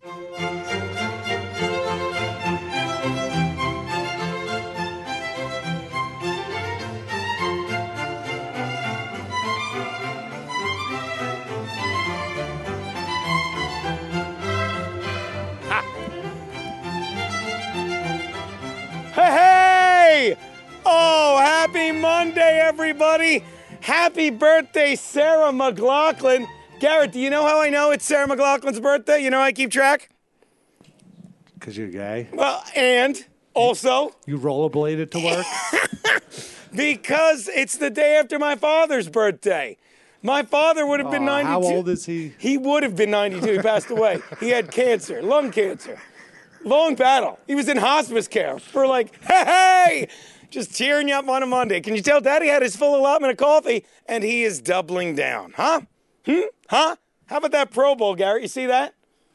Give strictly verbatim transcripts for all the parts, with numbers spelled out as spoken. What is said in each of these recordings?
Hey! Oh, happy Monday, everybody! Happy birthday, Sarah McLaughlin. Garrett, do you know how I know it's Sarah McLaughlin's birthday? You know how I keep track? Because you're gay? Well, and also... You rollerbladed to work? Because it's the day after my father's birthday. My father would have been Aw, ninety-two. how old is he? He would have been ninety-two. He passed away. He had cancer, lung cancer. Long battle. He was in hospice care for like, hey, hey, just cheering you up on a Monday. Can you tell Daddy had his full allotment of coffee and he is doubling down? Huh? Hmm? Huh? How about that Pro Bowl, Garrett? You see that?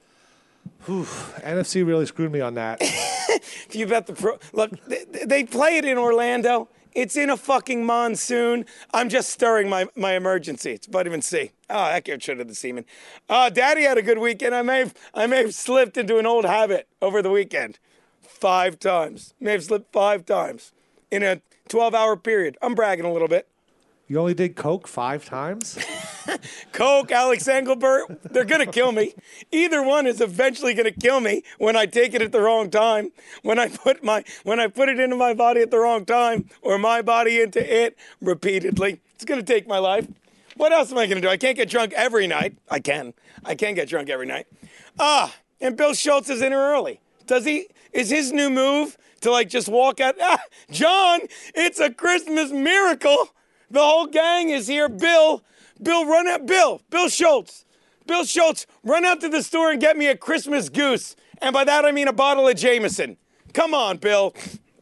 Whew, N F C really screwed me on that. Do you bet the Pro... Look, they, they play it in Orlando. It's in a fucking monsoon. I'm just stirring my, my emergency. It's vitamin C. Oh, that gets rid of the semen. Uh, Daddy had a good weekend. I may have I may have slipped into an old habit over the weekend. Five times. May have slipped five times in a twelve-hour period. I'm bragging a little bit. You only did coke five times? Coke, Alex Engelbert, they're going to kill me. Either one is eventually going to kill me when I take it at the wrong time, when I put my when I put it into my body at the wrong time, or my body into it repeatedly. It's going to take my life. What else am I going to do? I can't get drunk every night. I can. I can get drunk every night. Ah, and Bill Schultz is in here early. Does he? Is his new move to like just walk out? Ah, John, it's a Christmas miracle. The whole gang is here. Bill, Bill, run out. Bill, Bill Schultz. Bill Schultz, run out to the store and get me a Christmas goose. And by that, I mean a bottle of Jameson. Come on, Bill.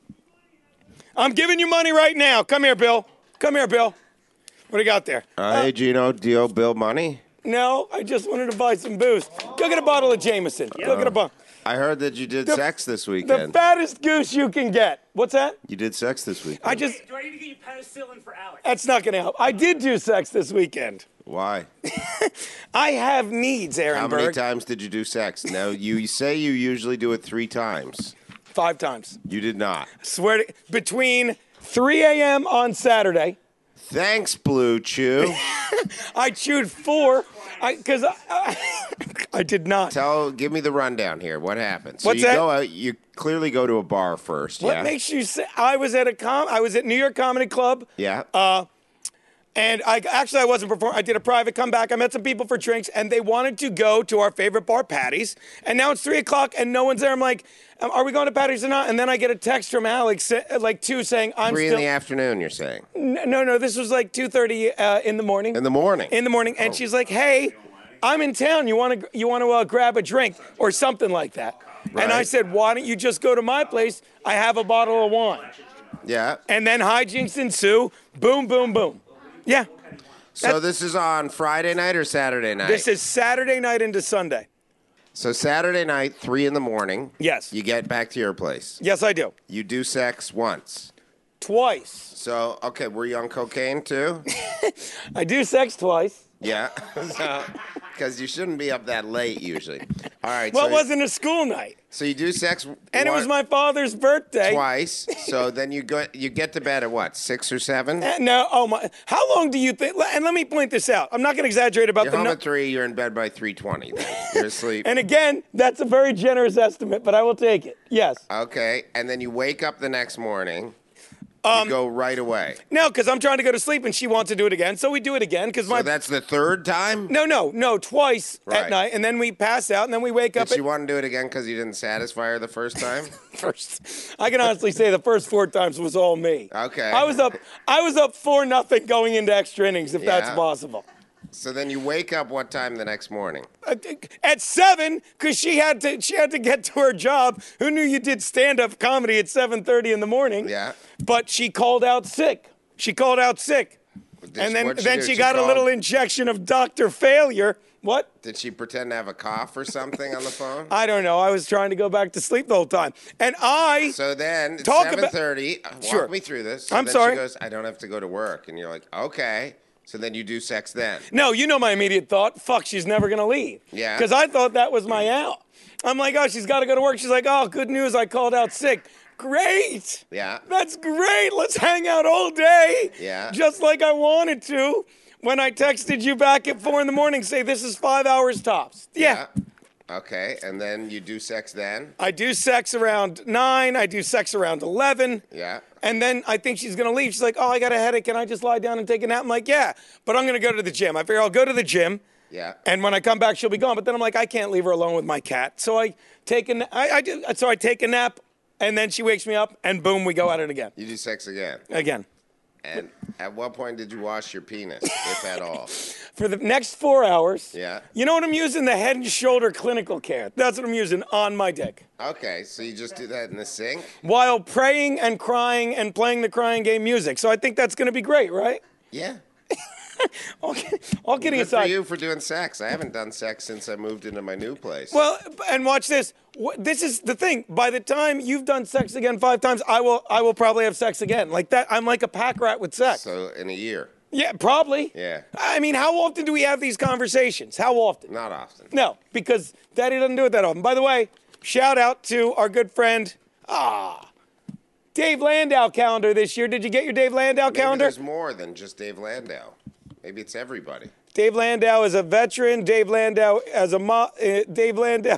I'm giving you money right now. Come here, Bill. Come here, Bill. What do you got there? Uh, uh, hey, Gino, do you owe Bill money? No, I just wanted to buy some booze. Go get a bottle of Jameson. Go get a bottle. I heard that you did The- sex this The weekend. fattest goose you can get. What's that? You did sex this weekend. I just, Do I need to get you penicillin for Alex? that's not going to help. I did do sex this weekend. Why? I have needs, Aaron How many Berg. times did you do sex? Now, you say you usually do it three times. Five times. You did not. Swear to, between three a.m. on Saturday, Thanks, Blue Chew. I chewed four, I because I, I, I did not. Tell, give me the rundown here. What happened? So What's you that? go out. You clearly go to a bar first. What yeah. makes you say I was at a com? I was at New York Comedy Club. yeah. Uh, And I actually I wasn't performing. I did a private comeback. I met some people for drinks, and they wanted to go to our favorite bar, Patty's. And now it's three o'clock, and no one's there. I'm like, um, are we going to Patty's or not? And then I get a text from Alex, sa- like two, saying I'm Three still. in the afternoon. You're saying N- no, no, this was like two thirty uh, in the morning. in the morning. In the morning, and she's like, "Hey, I'm in town. You want to you want to uh, grab a drink or something like that?" And I Right. said, "Why don't you just go to my place? I have a bottle of wine." yeah. And then hijinks ensue. Boom, boom, boom. Yeah. So this is on Friday night or Saturday night? This is Saturday night into Sunday. So Saturday night, three in the morning. Yes. You get back to your place. Yes, I do. You do sex once. Twice. So, okay, were you on cocaine too? I do sex twice. Yeah. Because you shouldn't be up that late usually. All right. Well, so, it wasn't a school night. so you do sex And it one- was my father's birthday. twice. So then you go you get to bed at what, six or seven? Uh, No, oh my. How long do you think? And let me point this out. I'm not going to exaggerate about You're the home nu- at three, you're in bed by three twenty. You're asleep. And again, that's a very generous estimate, but I will take it. Yes. Okay. And then you wake up the next morning. Um, you go right away. No, because I'm trying to go to sleep and she wants to do it again, so we do it again. Because my So that's the third time? no, no, no, twice Right. at night, and then we pass out, and then we wake Did up she at want to do it again because you didn't satisfy her the first time? first. I can honestly say the first four times was all me. Okay. I was up. I was up four nothing going into extra innings, if that's Yeah. possible. So then you wake up what time the next morning? Uh, At seven, because she had to. She had to get to her job. Who knew you did stand-up comedy at seven thirty in the morning? Yeah. But she called out sick. She called out sick, Did and she- then what'd she then do? she She got a called- little injection of Doctor Failure. What? Did she pretend to have a cough or something on the phone? I don't know. I was trying to go back to sleep the whole time, and I. So then, it's Talk about- seven thirty. Walk Sure. me through this. So I'm then sorry. She goes, I don't have to go to work. And you're like, okay. So then you do sex then. No, you know my immediate thought. Fuck, she's never gonna leave. Yeah. Because I thought that was my out. I'm like, oh, she's got to go to work. She's like, oh, good news. I called out sick. Great. Yeah. That's great. Let's hang out all day. Yeah. Just like I wanted to when I texted you back at four in the morning, say this is five hours tops. Yeah. Yeah. Okay. And then you do sex then? I do sex around nine. I do sex around eleven. Yeah. And then I think she's going to leave. She's like, oh, I got a headache. Can I just lie down and take a nap? I'm like, yeah, but I'm going to go to the gym. I figure I'll go to the gym. Yeah. And when I come back, she'll be gone. But then I'm like, I can't leave her alone with my cat. So I take a, na- I, I do, so I take a nap, and then she wakes me up, and boom, we go at it again. You do sex again. Again. And at what point did you wash your penis, if at all? For the next four hours. Yeah. You know what I'm using? The Head and Shoulder Clinical Care. That's what I'm using on my dick. Okay, so you just do that in the sink? While praying and crying and playing the crying game music. So I think that's going to be great, right? Yeah. all, kid- all kidding Good aside. for you for doing sex. I haven't done sex since I moved into my new place. Well, and watch this. Wh- This is the thing. By the time you've done sex again five times, I will I will probably have sex again. Like that, I'm like a pack rat with sex. So in a year? Yeah, probably. Yeah. I mean, how often do we have these conversations? How often? Not often. No, because Daddy doesn't do it that often. By the way, shout out to our good friend, ah, Dave Landau calendar this year. Did you get your Dave Landau Maybe calendar? there's more than just Dave Landau. Maybe it's everybody. Dave Landau is a veteran. Dave Landau as a mo- uh, Dave Landau.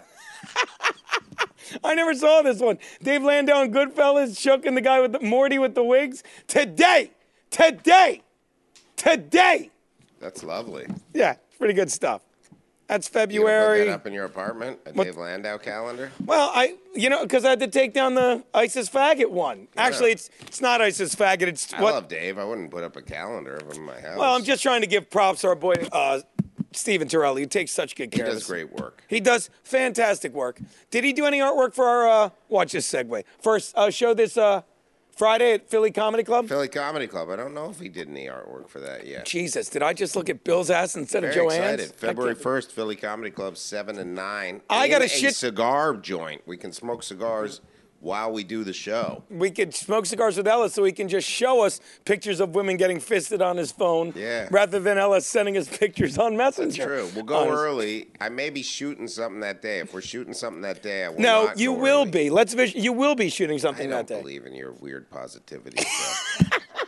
I never saw this one. Dave Landau and Goodfellas choking the guy with the, Morty with the wigs. Today, today, today. That's lovely. Yeah, pretty good stuff. That's You gonna February. put that up in your apartment? A Dave Landau calendar? Well, I, you know, because I had to take down the ISIS faggot one. Actually, it's it's not ISIS faggot. It's I what. love Dave. I wouldn't put up a calendar of him in my house. Well, I'm just trying to give props to our boy uh, Stephen Torelli, who takes such good He care of does us. great work. He does fantastic work. Did he do any artwork for our? Uh, watch this segue. First, uh, show this uh, Friday at Philly Comedy Club. Philly Comedy Club. I don't know if he did any artwork for that yet. Jesus, did I just look at Bill's ass instead of Very Joanne's? excited. February I can't- first, Philly Comedy Club, seven and nine. I in got a a shit- cigar joint. We can smoke cigars while we do the show. We could smoke cigars with Ellis so he can just show us pictures of women getting fisted on his phone Yeah. rather than Ellis sending us pictures on Messenger. True. We'll go Honest. early. I may be shooting something that day. If we're shooting something that day, I will No, not you go will early. be. Let's vis- you will be shooting I something don't that day. believe in your weird positivity stuff.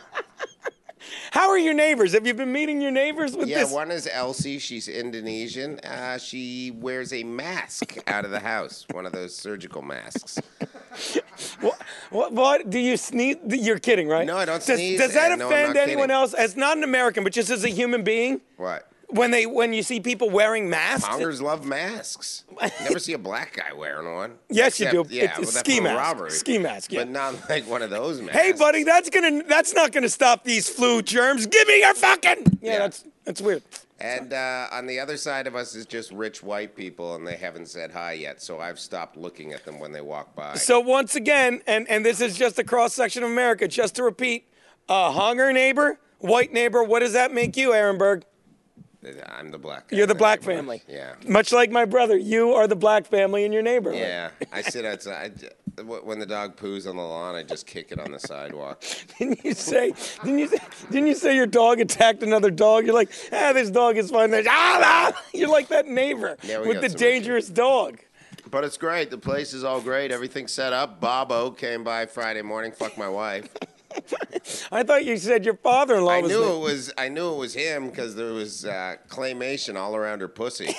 How are your neighbors? Have you been meeting your neighbors with Yeah, this? one is Elsie. She's Indonesian. Uh, she wears a mask out of the house, one of those surgical masks. What, what, what? Do you sneeze? You're kidding, right? No, I don't does, sneeze, Does that and no, I'm offend not anyone kidding. else? As not an American, but just as a human being, What? when they when you see people wearing masks. Hongers love masks. Never see a black guy wearing one. Yes, you Except- do. Yeah, It's a well, that's ski for mask. robbery. Ski mask, yeah. But not like one of those masks. Hey, buddy, that's gonna that's not gonna stop these flu germs. Give me your fucking. Yeah, Yeah. that's that's weird. And uh, on the other side of us is just rich white people, and they haven't said hi yet. So I've stopped looking at them when they walk by. So once again, and and this is just a cross section of America. Just to repeat, uh, hunger neighbor, white neighbor. What does that make you, Ehrenberg? I'm the black guy. You're the in black neighborhood. family. Yeah. Much like my brother, you are the black family in your neighborhood. Yeah. I sit outside. I- When the dog poos on the lawn, I just kick it on the sidewalk. Didn't you say? Didn't you say? Didn't you say your dog attacked another dog? You're like, ah, this dog is fine. Ah, ah. You're like that neighbor Yeah, we with got the some dangerous dog. But it's great. The place is all great. Everything's set up. Bobo came by Friday morning. Fuck my wife. I thought you said your father-in-law I was. knew there. it was. I knew it was him because there was uh, claymation all around her pussy.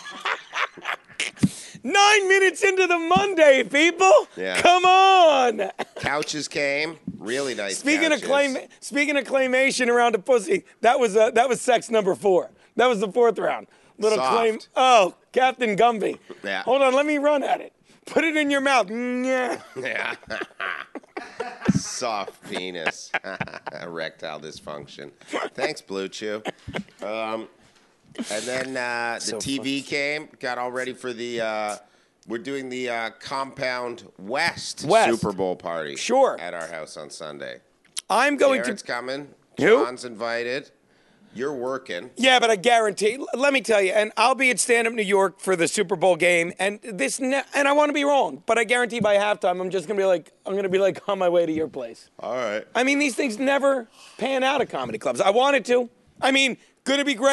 Nine minutes into the Monday, people. Yeah. Come on. Couches came. Really nice. Speaking couches. of claim, speaking of claymation around a pussy, that was uh, that was sex number four. That was the fourth round. Little Soft. claim. Oh, Captain Gumby. Yeah. Hold on, let me run at it. Put it in your mouth. Yeah. Yeah. Soft penis. Erectile dysfunction. Thanks, Blue Chew. Um, and then uh, the So T V came, got all ready for the. Uh, we're doing the uh, Compound West, West. Super Bowl party. Sure. At our house on Sunday. I'm going Jared's to. coming. Who? John's invited. You're working. Yeah, but I guarantee. l- Let me tell you, and I'll be at Stand Up New York for the Super Bowl game, and this, ne- and I want to be wrong, but I guarantee by halftime, I'm just gonna be like, I'm gonna be like on my way to your place. All right. I mean, these things never pan out at comedy clubs. I wanted to. I mean, gonna be great.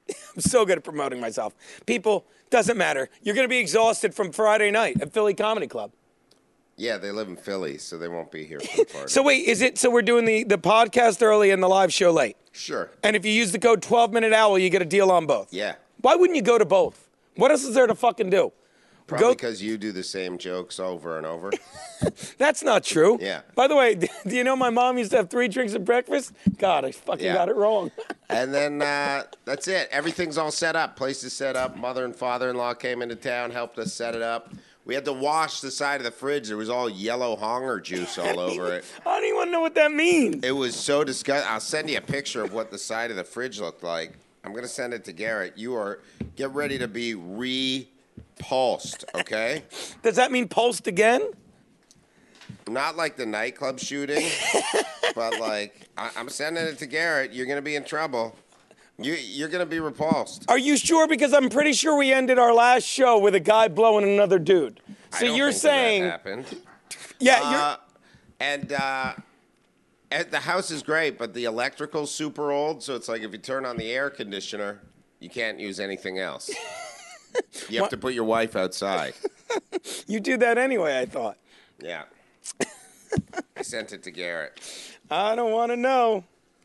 I'm so good at promoting myself. People, doesn't matter. You're going to be exhausted from Friday night at Philly Comedy Club. Yeah, they live in Philly, so they won't be here for the party. So wait, is it, so we're doing the, the podcast early and the live show late? Sure. And if you use the code twelve minute owl, you get a deal on both? Yeah. Why wouldn't you go to both? What else is there to fucking do? Probably Go- because you do the same jokes over and over. That's not true. Yeah. By the way, do you know my mom used to have three drinks at breakfast? God, I fucking Yeah. got it wrong. And then uh, that's it. Everything's all set up. Place is set up. Mother and father-in-law came into town, helped us set it up. We had to wash the side of the fridge. There was all yellow honger juice all over it. I don't even know what that means. It was so disgusting. I'll send you a picture of what the side of the fridge looked like. I'm going to send it to Garrett. You are, get ready to be repulsed, okay? Does that mean pulsed again? Not like the nightclub shooting, but like, I, I'm sending it to Garrett. You're going to be in trouble. You, you're going to be repulsed. Are you sure? Because I'm pretty sure we ended our last show with a guy blowing another dude. I So don't you're think saying, that, that happened. yeah, you're. Uh, and uh, and the house is great, but the electrical's super old. So it's like if you turn on the air conditioner, you can't use anything else. You have What? to put your wife outside. You do that anyway, I thought. Yeah. I sent it to Garrett. I don't want to know.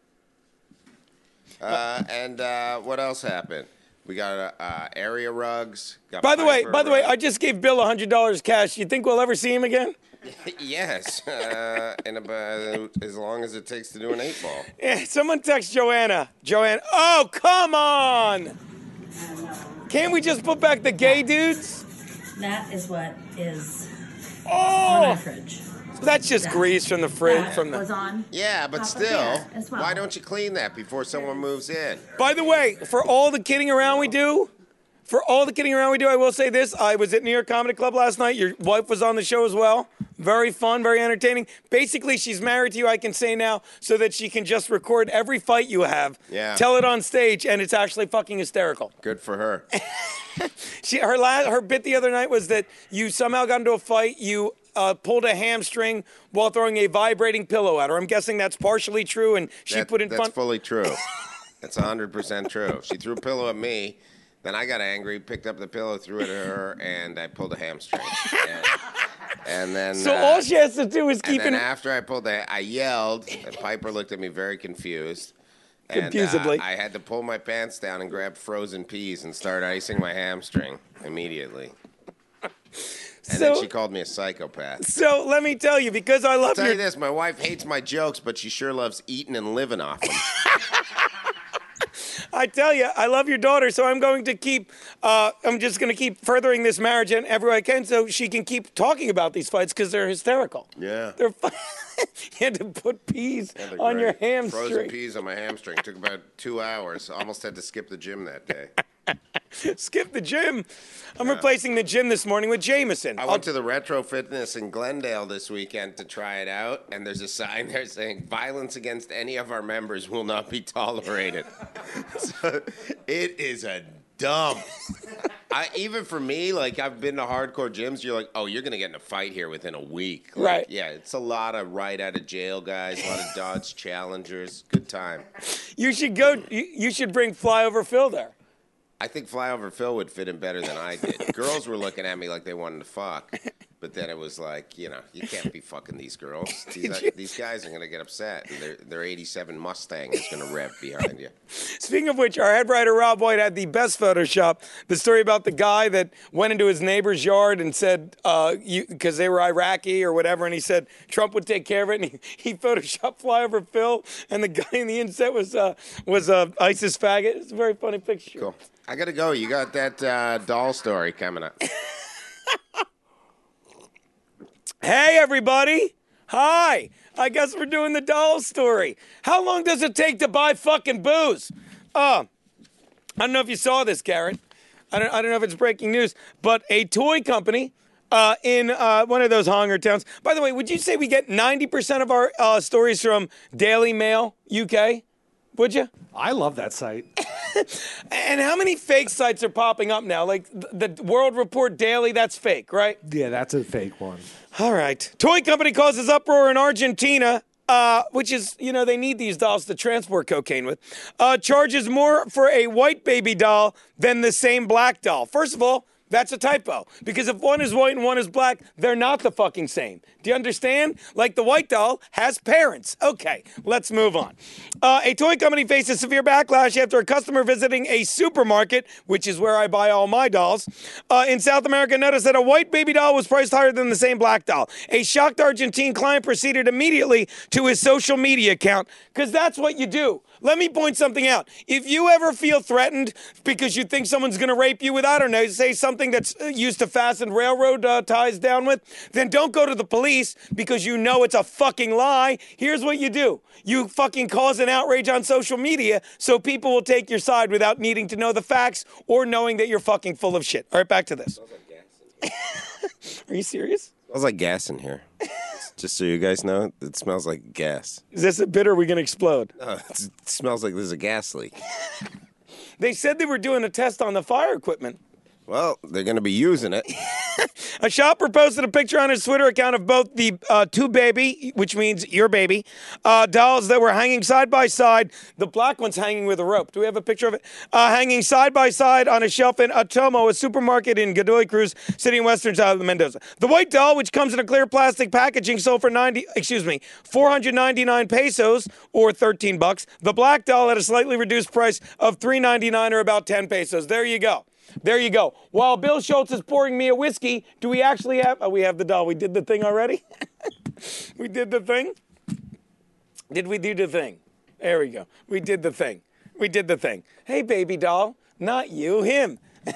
Uh, and uh, what else happened? We got uh, area rugs. Got By the way, Piper by the way, rugs. I just gave Bill one hundred dollars cash. You think we'll ever see him again? Yes, uh, in about as long as it takes to do an eight ball. Yeah, someone text Joanna. Joanna, oh, come on. Can't we just put back the gay dudes? That is what is on our Oh, fridge. that's just grease from the fridge. That From was the. on. Yeah, but top of still, there as well. why don't you clean that before someone moves in? By the way, for all the kidding around we do, for all the kidding around we do, I will say this: I was at New York Comedy Club last night. Your wife was on the show as well. Very fun, very entertaining. Basically, she's married to you, I can say now, so that she can just record every fight you have, Yeah. tell it on stage, and it's actually fucking hysterical. Good for her. She, her last, her bit the other night was that you somehow got into a fight. You uh, pulled a hamstring while throwing a vibrating pillow at her. I'm guessing that's partially true, and she That- put in that's fun. fully true. That's one hundred percent true. She threw a pillow at me, then I got angry, picked up the pillow, threw it at her, and I pulled a hamstring. And, and then... So uh, all she has to do is and keep then in. after I pulled that, I yelled, and Piper looked at me very confused. And, uh, Confusedly. I had to pull my pants down and grab frozen peas and start icing my hamstring immediately. And then So- she called me a psychopath. So let me tell you, because I love Tell your you this, my wife hates my jokes, but she sure loves eating and living off them. I tell you, I love your daughter, so I'm going to keep, uh, I'm just going to keep furthering this marriage and everywhere I can so she can keep talking about these fights because they're hysterical. Yeah. They're fu- You had to put peas Yeah, they're on your great. Frozen hamstring. peas on my hamstring. Took about two hours. Almost had to skip the gym that day. Skip the gym. I'm replacing the gym this morning with Jameson. I went to the Retro Fitness in Glendale this weekend to try it out, and there's a sign there saying, violence against any of our members will not be tolerated. So, it is a dump. I, even for me, like, I've been to hardcore gyms, you're like, oh, you're going to get in a fight here within a week. Like, Right. Yeah, it's a lot of right out of jail guys, a lot of Dodge Challengers. Good time. You should go, you, you should bring Flyover Phil there. I think Flyover Phil would fit in better than I did. Girls were looking at me like they wanted to fuck. But then it was like, you know, you can't be fucking these girls. These, these guys are going to get upset. And their, their eighty-seven Mustang is going to rev behind you. Speaking of which, our head writer Rob White had the best Photoshop. The story about the guy that went into his neighbor's yard and said, uh, because they were Iraqi or whatever, and he said Trump would take care of it. And he, he Photoshopped Flyover Phil, and the guy in the inset was uh, was uh, ISIS faggot. It's a very funny picture. Cool. I got to go. You got that uh, doll story coming up. Hey, everybody. Hi. I guess we're doing the doll story. How long does it take to buy fucking booze? Uh, I don't know if you saw this, Garrett. I don't, I don't know if it's breaking news, but a toy company uh, in uh, one of those hunger towns. By the way, would you say we get ninety percent of our uh, stories from Daily Mail, U K? Would you? I love that site. And how many fake sites are popping up now? Like the, the World Report Daily, that's fake, right? Yeah, that's a fake one. All right. Toy company causes uproar in Argentina uh, which is, you know, they need these dolls to transport cocaine with, uh, charges more for a white baby doll than the same black doll. First of all, that's a typo, because if one is white and one is black, they're not the fucking same. Do you understand? Like the white doll has parents. Okay, let's move on. Uh, a toy company faces severe backlash after a customer visiting a supermarket, which is where I buy all my dolls, uh, in South America noticed that a white baby doll was priced higher than the same black doll. A shocked Argentine client proceeded immediately to his social media account, because that's what you do. Let me point something out. If you ever feel threatened because you think someone's going to rape you with, I don't know, say something that's used to fasten railroad uh, ties down with, then don't go to the police because you know it's a fucking lie. Here's what you do. You fucking cause an outrage on social media so people will take your side without needing to know the facts or knowing that you're fucking full of shit. All right, back to this. Are you serious? Smells like gas in here. Just so you guys know, it smells like gas. Is this a bit or are we going to explode? Uh, it smells like there's a gas leak. They said they were doing a test on the fire equipment. Well, they're going to be using it. A shopper posted a picture on his Twitter account of both the uh, two baby, which means your baby, uh, dolls that were hanging side by side. The black one's hanging with a rope. Do we have a picture of it? Uh, hanging side by side on a shelf in Atomo, a supermarket in Godoy Cruz, city in western side of Mendoza. The white doll, which comes in a clear plastic packaging, sold for ninety, excuse me, four hundred ninety-nine pesos or thirteen bucks. The black doll at a slightly reduced price of three ninety-nine or about ten pesos. There you go. There you go. While Bill Schultz is pouring me a whiskey, do we actually have... Oh, we have the doll. We did the thing already? We did the thing? Did we do the thing? There we go. We did the thing. We did the thing. Hey, baby doll. Not you, him.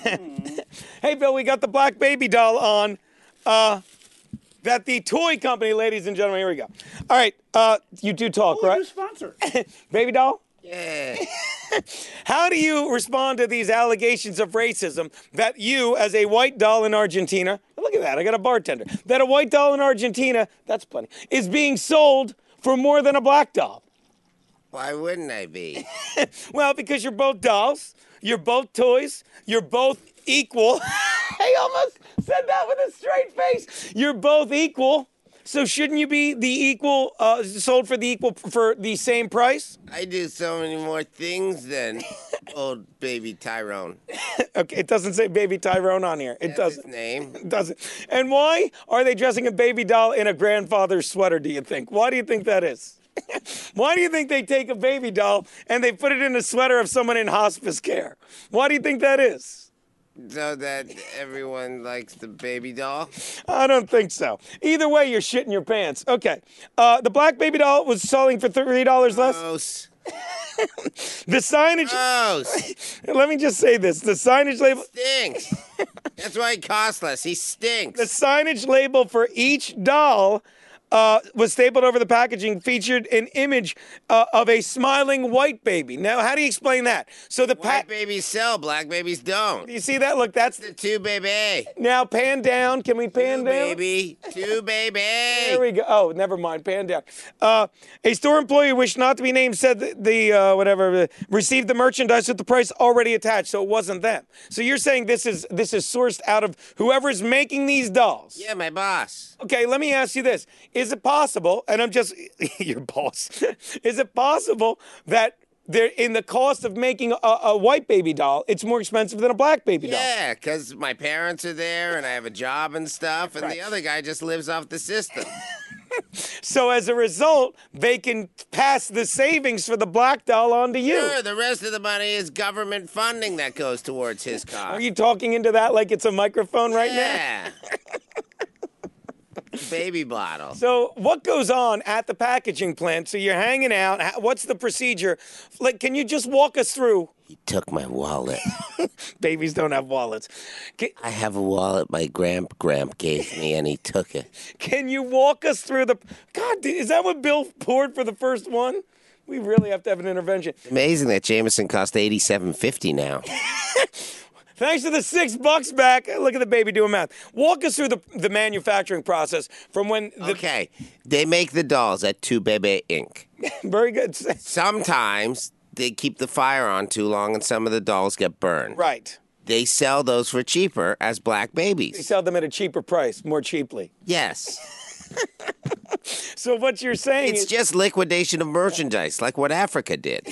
Hey, Bill, we got the black baby doll on. Uh, that the toy company, ladies and gentlemen, here we go. All right, uh, you do talk, Oh, right? new sponsor. Baby doll? Yeah. How do you respond to these allegations of racism that you, as a white doll in Argentina, look at that, I got a bartender, that a white doll in Argentina, that's plenty, is being sold for more than a black doll? Why wouldn't I be? Well, because you're both dolls, you're both toys, you're both equal. I almost said that with a straight face. You're both equal. So shouldn't you be the equal, uh, sold for the equal, for the same price? I do so many more things than old baby Tyrone. Okay, it doesn't say baby Tyrone on here. It That's doesn't. his name. It doesn't. And why are they dressing a baby doll in a grandfather's sweater, do you think? Why do you think that is? Why do you think they take a baby doll and they put it in a sweater of someone in hospice care? Why do you think that is? So that everyone likes the baby doll? I don't think so. Either way, you're shitting your pants. Okay. Uh, the black baby doll was selling for three dollars less. Gross. The signage... Gross. Let me just say this. The signage label... Stinks. That's why he costs less. He stinks. The signage label for each doll uh, was stapled over the packaging, featured an image uh, of a smiling white baby. Now, how do you explain that? So the White pa- babies sell, black babies don't. Do you see that? Look, that's The two baby. now pan down. Can we pan Two down? baby. Two baby. There we go. Oh, never mind. Pan down. Uh, a store employee who wished not to be named said that the uh, whatever uh, received the merchandise with the price already attached, so it wasn't them. So you're saying this is this is sourced out of whoever's making these dolls? Yeah, my boss. Okay, let me ask you this. Is it possible, and I'm just, your boss, is it possible that there, in the cost of making a, a white baby doll, it's more expensive than a black baby doll? Yeah, because my parents are there and I have a job and stuff, and Right. the other guy just lives off the system. So as a result, they can pass the savings for the black doll on to you. Sure, the rest of the money is government funding that goes towards his cost. Are you talking into that like it's a microphone right now? Yeah. Baby bottle. So what goes on at the packaging plant? So you're hanging out. How- What's the procedure? Like, can you just walk us through? He took my wallet. Babies don't have wallets. Can, I have a wallet my gramp gramp gave me, and he took it. can you walk us through the... God, is that what Bill poured for the first one? We really have to have an intervention. Amazing that Jameson cost eighty-seven fifty now. Thanks to the six bucks back. Look at the baby doing math. Walk us through the, the manufacturing process from when the... Okay, they make the dolls at Two Bebe Incorporated. Very good. Sometimes they keep the fire on too long, and some of the dolls get burned. Right. They sell those for cheaper as black They babies. sell them at a cheaper price, more cheaply. Yes. So what you're saying It's is just liquidation of merchandise, like what Africa did.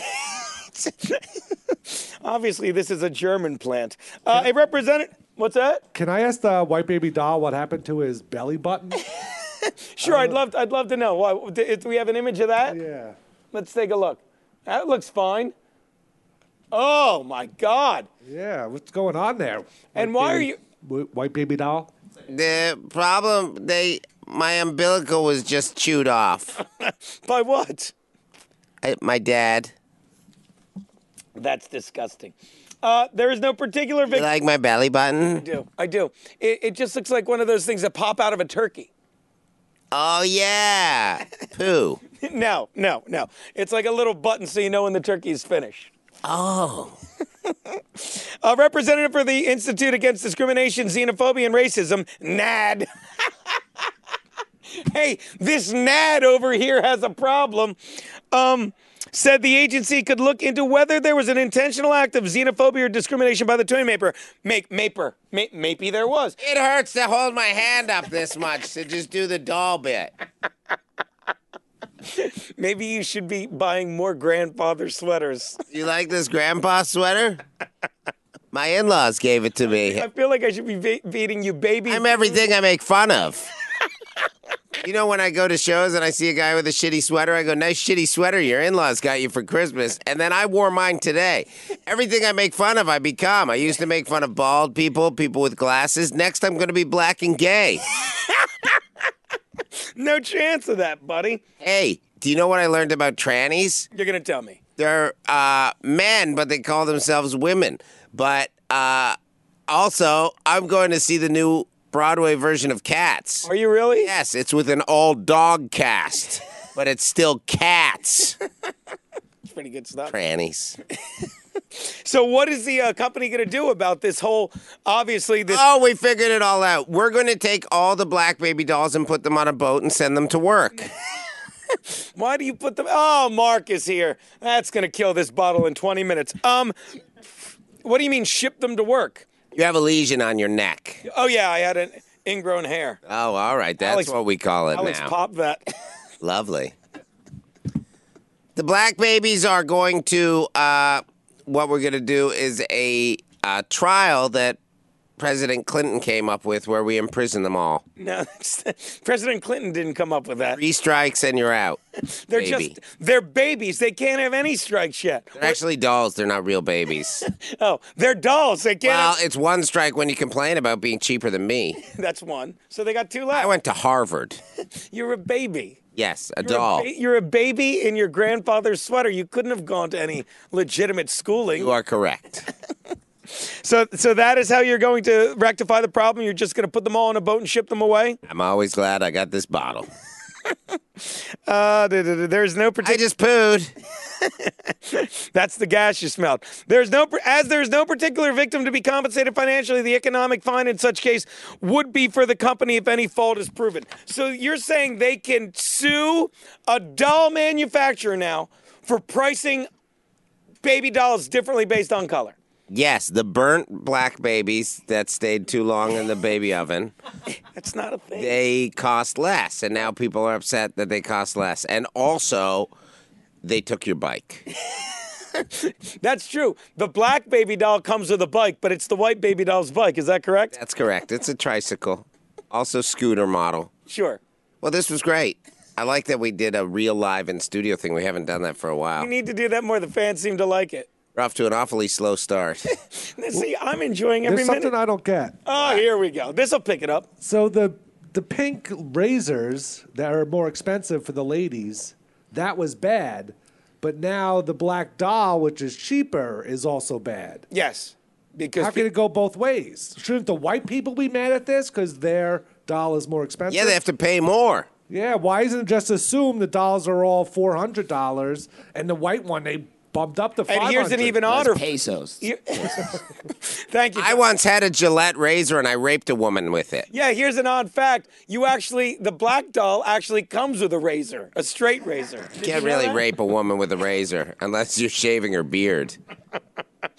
obviously this is a German plant. Uh, a representative. What's that? Can I ask the white baby doll what happened to his belly button? Sure, I'd love. I'd love to know. Why, do we have an image of that? Yeah. Let's take a look. That looks fine. Oh my God! Yeah, what's going on there? And White why are baby- you? wh- White baby doll? The problem, they, my umbilical was just chewed off. By what? I, my dad. That's disgusting. Uh, there is no particular You victim. like my belly I button? do. I do. It, it just looks like one of those things that pop out of a turkey. Oh, yeah. Poo. No, no, no. It's like a little button so you know when the turkey is finished. Oh. A representative for the Institute Against Discrimination, Xenophobia, and Racism, N A D. Hey, this N A D over here has a problem. Um, said the agency could look into whether there was an intentional act of xenophobia or discrimination by the toy maker. Make maper. Ma- maybe there was. It hurts to hold my hand up this much to just do the doll bit. Maybe you should be buying more grandfather sweaters. You like this grandpa sweater? My in-laws gave it to me. I feel like I should be va- feeding you baby. I'm everything I make fun of. You know, when I go to shows and I see a guy with a shitty sweater, I go, nice shitty sweater your in-laws got you for Christmas. And then I wore mine today. Everything I make fun of, I become. I used to make fun of bald people, people with glasses. Next, I'm going to be black and gay. No chance of that, buddy. Hey, do you know what I learned about trannies? You're going to tell me. They're uh, men, but they call themselves women. But uh, also, I'm going to see the new Broadway version of Cats. Are you really? Yes, it's with an all-dog cast, but it's still cats. It's pretty good stuff. Trannies. So what is the uh, company going to do about this whole, obviously, this... Oh, we figured it all out. We're going to take all the black baby dolls and put them on a boat and send them to work. Why do you put them... Oh, Mark is here. That's going to kill this bottle in twenty minutes. Um, what do you mean ship them to work? You have a lesion on your neck. Oh, yeah, I had an ingrown hair. Oh, all right. That's Alex- what we call it Alex now. pop that. Lovely. The black babies are going to, uh, what we're going to do is a uh, trial that President Clinton came up with where we imprison them all. No, President Clinton didn't come up with that. Three strikes and you're out. They're baby. just, they're babies. They can't have any strikes yet. They're actually dolls. They're not real babies. Oh, they're dolls. They can't Well, have... it's one strike when you complain about being cheaper than me. That's one. So they got two I left. went to Harvard. You're a baby. Yes, a You're doll. A ba- you're a baby in your grandfather's sweater. You couldn't have gone to any legitimate schooling. You are correct. So, so that is how you're going to rectify the problem. You're just going to put them all on a boat and ship them away. I'm always glad I got this bottle. Uh, th- th- there's no I particular. just pooed. That's the gas you smelled. There's no, as there's no particular victim to be compensated financially. The economic fine in such case would be for the company if any fault is proven. So you're saying they can sue a doll manufacturer now for pricing baby dolls differently based on color. Yes, the burnt black babies that stayed too long in the baby oven, That's not a thing. they cost less. And now people are upset that they cost less. And also, they took your bike. That's true. The black baby doll comes with a bike, but it's the white baby doll's bike. Is that correct? That's correct. It's a tricycle. Also, scooter model. Sure. Well, this was great. I like that we did a real live in studio thing. We haven't done that for a while. You need to do that more. The fans seem to like it. We're off to an awfully slow start. See, I'm enjoying every There's something minute. I don't get. Oh, here we go. This will pick it up. So the the pink razors that are more expensive for the ladies, that was bad. But now the black doll, which is cheaper, is also bad. Yes. Because How can it go both ways? Shouldn't the white people be mad at this because their doll is more expensive? Yeah, they have to pay more. Yeah, why isn't it just assume the dolls are all four hundred dollars and the white one they bumped up to five hundred? and here's an even odder. Pesos. You- Thank you. I once had a Gillette razor and I raped a woman with it. Yeah, here's an odd fact. You actually, the black doll actually comes with a razor, a straight razor. Did Can't you know really that? rape a woman with a razor unless you're shaving her beard.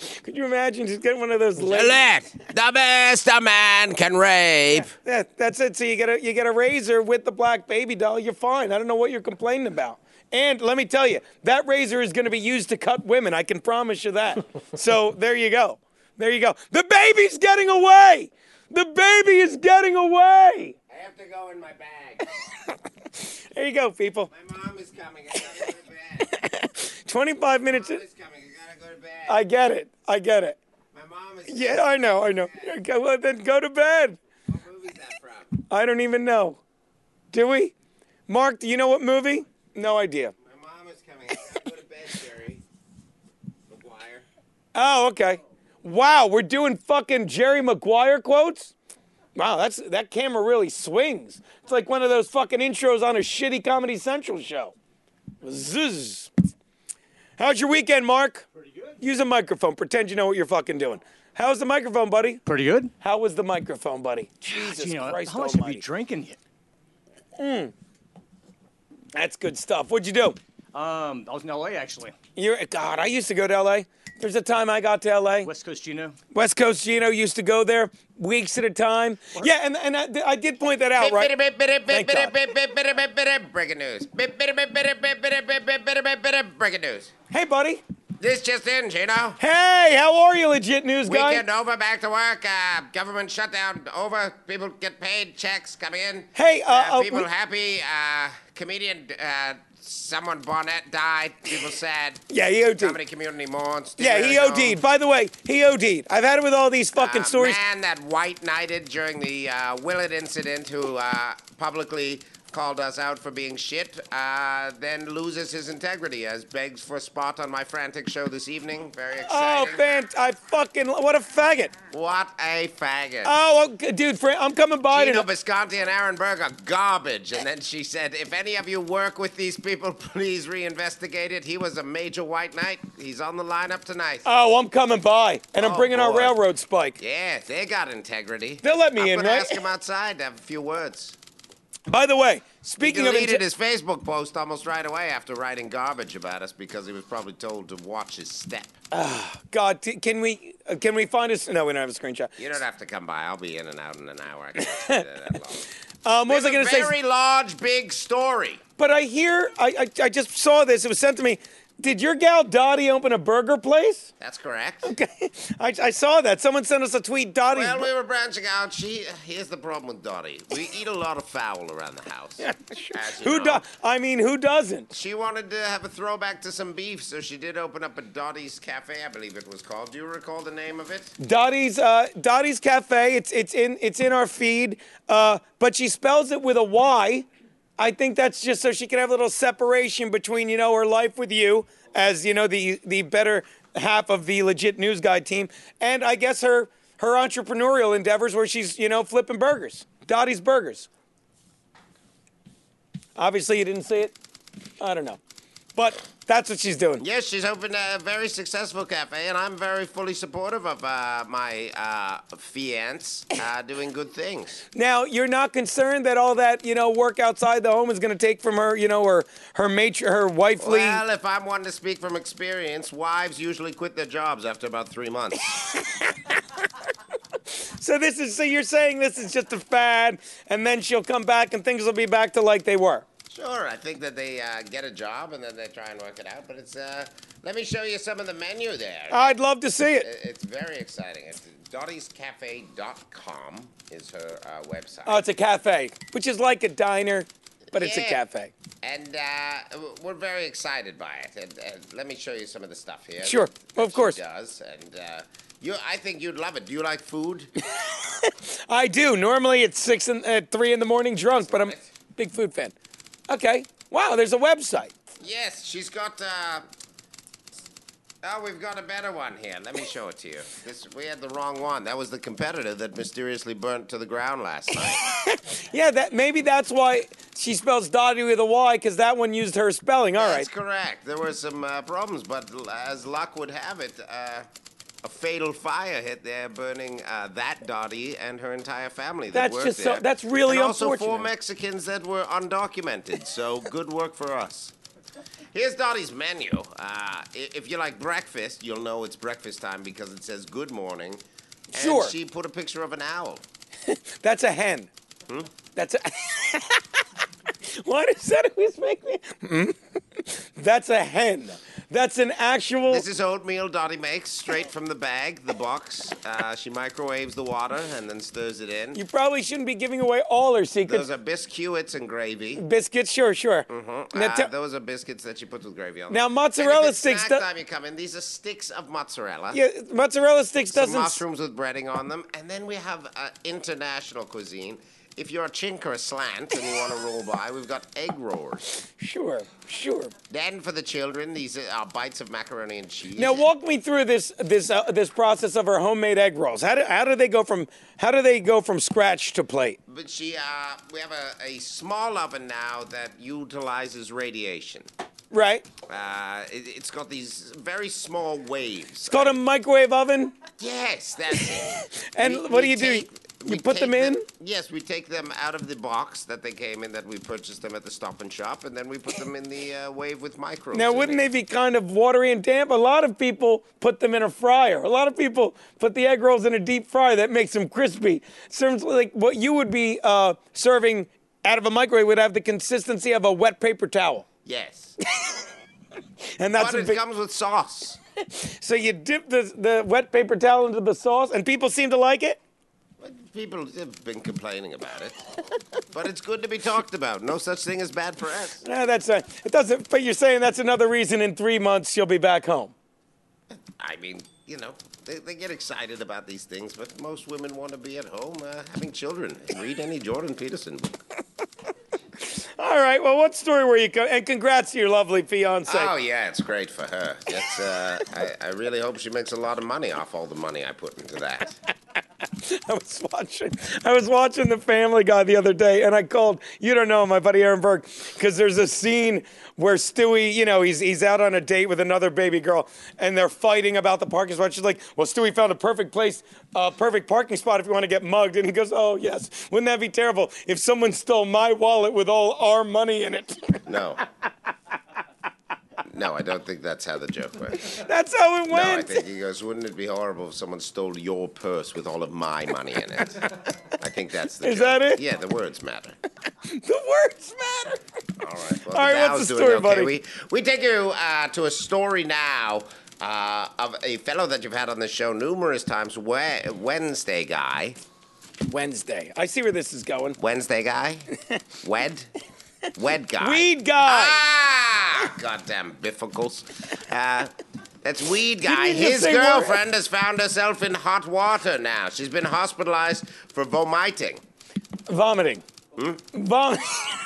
Could you imagine just getting one of those? la- Gillette, the best a man can rape. Yeah, that's it. So you get a you get a razor with the black baby doll. You're fine. I don't know what you're complaining about. And let me tell you, that razor is going to be used to cut women. I can promise you that. So there you go. There you go. The baby's getting away. The baby is getting away. I have to go in my bag. There you go, people. My mom is coming. I gotta go to bed. twenty-five minutes. My mom is coming. I gotta go to bed. I get it. I get it. My mom is. Yeah, I know. I know. Okay, well, then go to bed. What movie is that from? I don't even know. Do we? Mark, do you know what movie? No idea. My mom is coming. I gotta go to bed, Jerry. Maguire. Oh, okay. Wow, we're doing fucking Jerry Maguire quotes? Wow, that's that camera really swings. It's like one of those fucking intros on a shitty Comedy Central show. Zzz. How's your weekend, Mark? Pretty good. Use a microphone. Pretend you know what you're fucking doing. How's the microphone, buddy? Pretty good. How was the microphone, buddy? Jesus you know, Christ how much have almighty. you drinking? That's good stuff. What'd you do? Um, I was in L A actually. You're, God, I used to go to L A. There's a time I got to L A. West Coast Gino. West Coast Gino used to go there weeks at a time. Yeah, and, and I, I did point that out, right? Thank God. Breaking news. Breaking news. Hey, buddy. This just in, Gino. Hey, how are you, legit news guy? Weekend over, back to work. Uh, government shutdown over. People get paid. Checks coming in. Hey, uh, Uh, uh, people we- happy. Uh, comedian. Uh, someone Barnett died. People sad. Yeah, he OD'd. Comedy community mourns. Yeah, he OD'd. By the way, he OD'd. I've had it with all these fucking Uh, stories. man that white-knighted during the uh, Willett incident who uh, publicly called us out for being shit, uh, then loses his integrity as begs for a spot on my frantic show this evening. Very Oh, exciting. man, I fucking, what a faggot. What a faggot. Oh, okay, dude, Fran, I'm coming by Gino to... Visconti and Aaron Berg are garbage. And then she said, if any of you work with these people, please reinvestigate it. He was a major white knight. He's on the lineup tonight. Oh, I'm coming by, and I'm Oh, bringing our boy. railroad spike. Yeah, they got integrity. They'll let me I'm in, gonna right? ask him outside to have a few words. By the way, He speaking of... deleted inte- his Facebook post almost right away after writing garbage about us because he was probably told to watch his step. God, t- can we uh, can we find us? No, we don't have a screenshot. You don't have to come by. I'll be in and out in an hour. I can't stay there that long. Um, what was I going It's to a say? very large, big story. But I hear, I, I I just saw this. It was sent to me. Did your gal Dottie open a burger place? That's correct. Okay, I, I saw that. Someone sent us a tweet. Dottie's. Well, we were branching out. She here's the problem with Dottie. We eat a lot of fowl around the house. as you who know. do? I mean, who doesn't? She wanted to have a throwback to some beef, so she did open up a Dottie's Cafe, I believe it was called. Do you recall the name of it? Dottie's uh, Dottie's Cafe. It's it's in it's in our feed. Uh, but she spells it with a Y. I think that's just so she can have a little separation between, you know, her life with you as, you know, the the better half of the legit news guy team, and I guess her her entrepreneurial endeavors where she's, you know, flipping burgers. Dottie's Burgers. Obviously, you didn't see it. I don't know, but that's what she's doing. Yes, she's opened a very successful cafe, and I'm very fully supportive of uh, my uh, fiance uh, doing good things. Now, you're not concerned that all that, you know, work outside the home is going to take from her, you know, her her matri- her wifely. Well, if I'm one to speak from experience, wives usually quit their jobs after about three months. So this is so you're saying this is just a fad, and then she'll come back and things will be back to like they were. Sure, I think that they uh, get a job and then they try and work it out. But it's uh, let me show you some of the menu there. I'd love to see it. It- It's very exciting. It's Dottie's Cafe dot com is her uh, website. Oh, it's a cafe, which is like a diner, but it's a Yeah. cafe. And uh, we're very excited by it. And, and let me show you some of the stuff here. Sure, that- that of course. She does. And uh, you, I think you'd love it. Do you like food? I do. Normally it's six and at three in the morning, drunk, but I'm a right. big food fan. Okay. Wow, there's a website. Yes, she's got. Uh, oh, we've got a better one here. Let me show it to you. This we had the wrong one. That was the competitor that mysteriously burnt to the ground last night. Yeah, that maybe that's why she spells Dottie with a Y, because that one used her spelling. All right. That's correct. There were some uh, problems, but l- as luck would have it, uh, a fatal fire hit there, burning uh, that Dottie and her entire family that That's worked just so- there. that's really and also four unfortunate. Mexicans that were undocumented. So good work for us. Here's Dottie's menu. Uh, i- if you like breakfast, you'll know it's breakfast time because it says good morning. And Sure. she put a picture of an owl. That's a hen. Hmm? That's a. Why does that always make me? Hmm? That's a hen. That's an actual. This is oatmeal Dottie makes straight from the bag, the box. Uh, she microwaves the water and then stirs it in. You probably shouldn't be giving away all her secrets. Those are biscuits and gravy. Biscuits, sure, sure. Mm-hmm. Now, Uh, te- those are biscuits that she puts with gravy on. Now, them. mozzarella And if it's sticks Snack do- time you come in. These are sticks of mozzarella. yeah, mozzarella sticks Some doesn't. mushrooms with breading on them, and then we have uh, international cuisine. If you're a chink or a slant and you want to roll by, we've got egg rolls. Sure, sure. Then for the children, these are bites of macaroni and cheese. Now walk me through this this uh, this process of her homemade egg rolls. How do how do they go from how do they go from scratch to plate? But she, uh, we have a, a small oven now that utilizes radiation. Right. Uh, it, it's got these very small waves. It's called a microwave oven. Yes, that's it. And We- what we do you do? take- You we put take them in? Yes, we take them out of the box that they came in, that we purchased them at the Stop and Shop, and then we put them in the uh, wave with microbes. Now, in wouldn't it. they be kind of watery and damp? A lot of people put them in a fryer. A lot of people put the egg rolls in a deep fryer. That makes them crispy. Serves like what you would be uh, serving out of a microwave would have the consistency of a wet paper towel. Yes. And that's But a it big, comes with sauce. so you dip the, the wet paper towel into the sauce, and people seem to like it. People have been complaining about it. But it's good to be talked about. No such thing as bad press. Nah, that's a, it doesn't. But you're saying that's another reason in three months she'll be back home. I mean, you know, they, they get excited about these things, but most women want to be at home uh, having children. Read any Jordan Peterson book. All right. Well, what story were you? Co- and congrats to your lovely fiance. Oh, yeah, it's great for her. It's, uh, I, I really hope she makes a lot of money off all the money I put into that. I was watching. I was watching The Family Guy the other day, and I called. You don't know my buddy Aaron Berg, because there's a scene where Stewie, you know, he's he's out on a date with another baby girl, and they're fighting about the parking spot. She's like, "Well, Stewie found a perfect place, uh, perfect parking spot if you want to get mugged." And he goes, "Oh yes, wouldn't that be terrible if someone stole my wallet with all our money in it?" No. No, I don't think that's how the joke went. That's how it No, I went. think he goes, wouldn't it be horrible if someone stole your purse with all of my money in it? I think that's the Is joke. that it? Yeah, the words matter. The words matter. All right. Well, All right, the what's Dow's the doing story, okay. buddy? We, we take you uh, to a story now uh, of a fellow that you've had on the show numerous times, we- Wednesday guy. Wednesday. I see where this is going. Wednesday guy? Wed? Wed guy. Weed guy. Ah! Goddamn bifocals. Uh, that's Weed guy. Didn't you just His say girlfriend has found herself in hot water now. She's been hospitalized for vomiting. Vomiting. Hmm? Vom-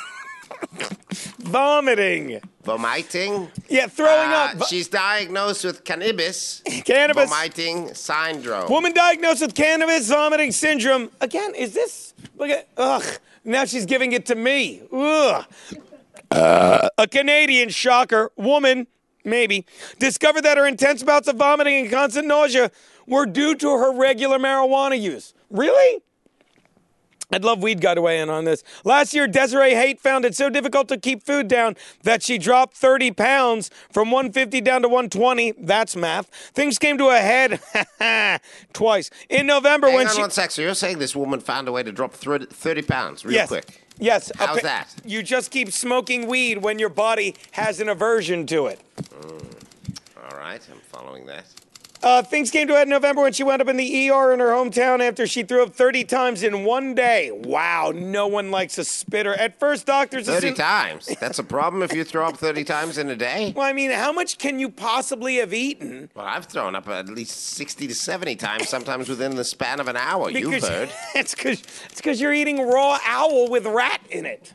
Vomiting. Vomiting? Yeah, throwing Uh, up. Vo- she's diagnosed with cannabis. Cannabis. Vomiting syndrome. Woman diagnosed with cannabis vomiting syndrome. Again, is this? Look at. Ugh. Now she's giving it to me. Ugh. Uh, a Canadian shocker woman, maybe, discovered that her intense bouts of vomiting and constant nausea were due to her regular marijuana use. Really? I'd love Weed Guy to weigh in on this. Last year, Desiree Haight found it so difficult to keep food down that she dropped thirty pounds from one fifty down to one twenty. That's math. Things came to a head twice. In November, Hang when on she. one sec. So you're saying this woman found a way to drop thirty pounds real yes. quick? Yes. How's Appa- that? You just keep smoking weed when your body has an aversion to it. All right, I'm following that. Uh, things came to a head in November when she wound up in the E R in her hometown after she threw up thirty times in one day. Wow, no one likes a spitter. At first, doctors thirty assumed- times. That's a problem if you throw up thirty times in a day? Well, I mean, how much can you possibly have eaten? Well, I've thrown up at least sixty to seventy times, sometimes within the span of an hour. You've Because- heard. it's because it's because you're eating raw owl with rat in it.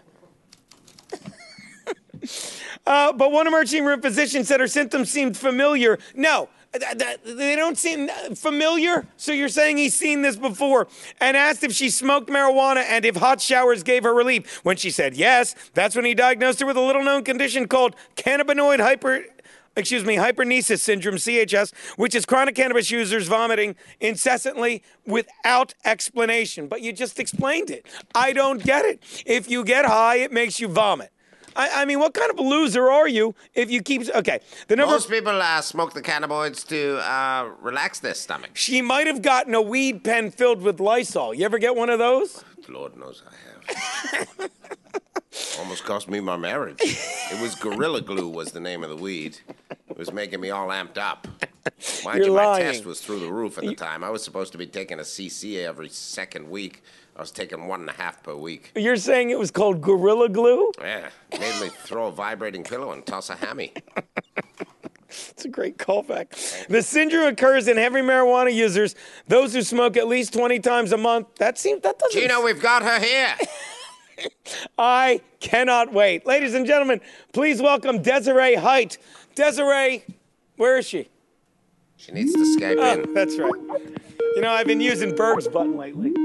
uh, but one emergency room physician said her symptoms seemed familiar. No. th- th- They don't seem familiar, so you're saying he's seen this before, and asked if she smoked marijuana and if hot showers gave her relief. When she said yes, that's when he diagnosed her with a little-known condition called cannabinoid hyper, excuse me, hypernesis syndrome, C H S, which is chronic cannabis users vomiting incessantly without explanation. But you just explained it. I don't get it. If you get high, it makes you vomit. I, I mean, what kind of a loser are you if you keep... Okay, the number... Most people uh, smoke the cannabinoids to uh, relax their stomach. She might have gotten a weed pen filled with Lysol. You ever get one of those? Lord knows I have. Almost cost me my marriage. It was Gorilla Glue was the name of the weed. It was making me all amped up. Mind You're you, my lying. test was through the roof at the time. I was supposed to be taking a C C every second week. I was taking one and a half per week. You're saying it was called Gorilla Glue? Yeah, made me throw a vibrating pillow and toss a hammy. It's a great callback. The syndrome occurs in heavy marijuana users, those who smoke at least twenty times a month. That seems that doesn't. Gino, we've got her here. I cannot wait. Ladies and gentlemen, please welcome Desiree Height. Desiree, where is she? She needs to Skype Oh, in. that's right. You know, I've been using Berg's button lately.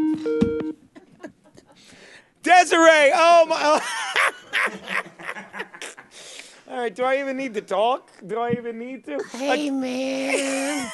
Desiree, oh my. All right, do I even need to talk? Do I even need to? Hey, man.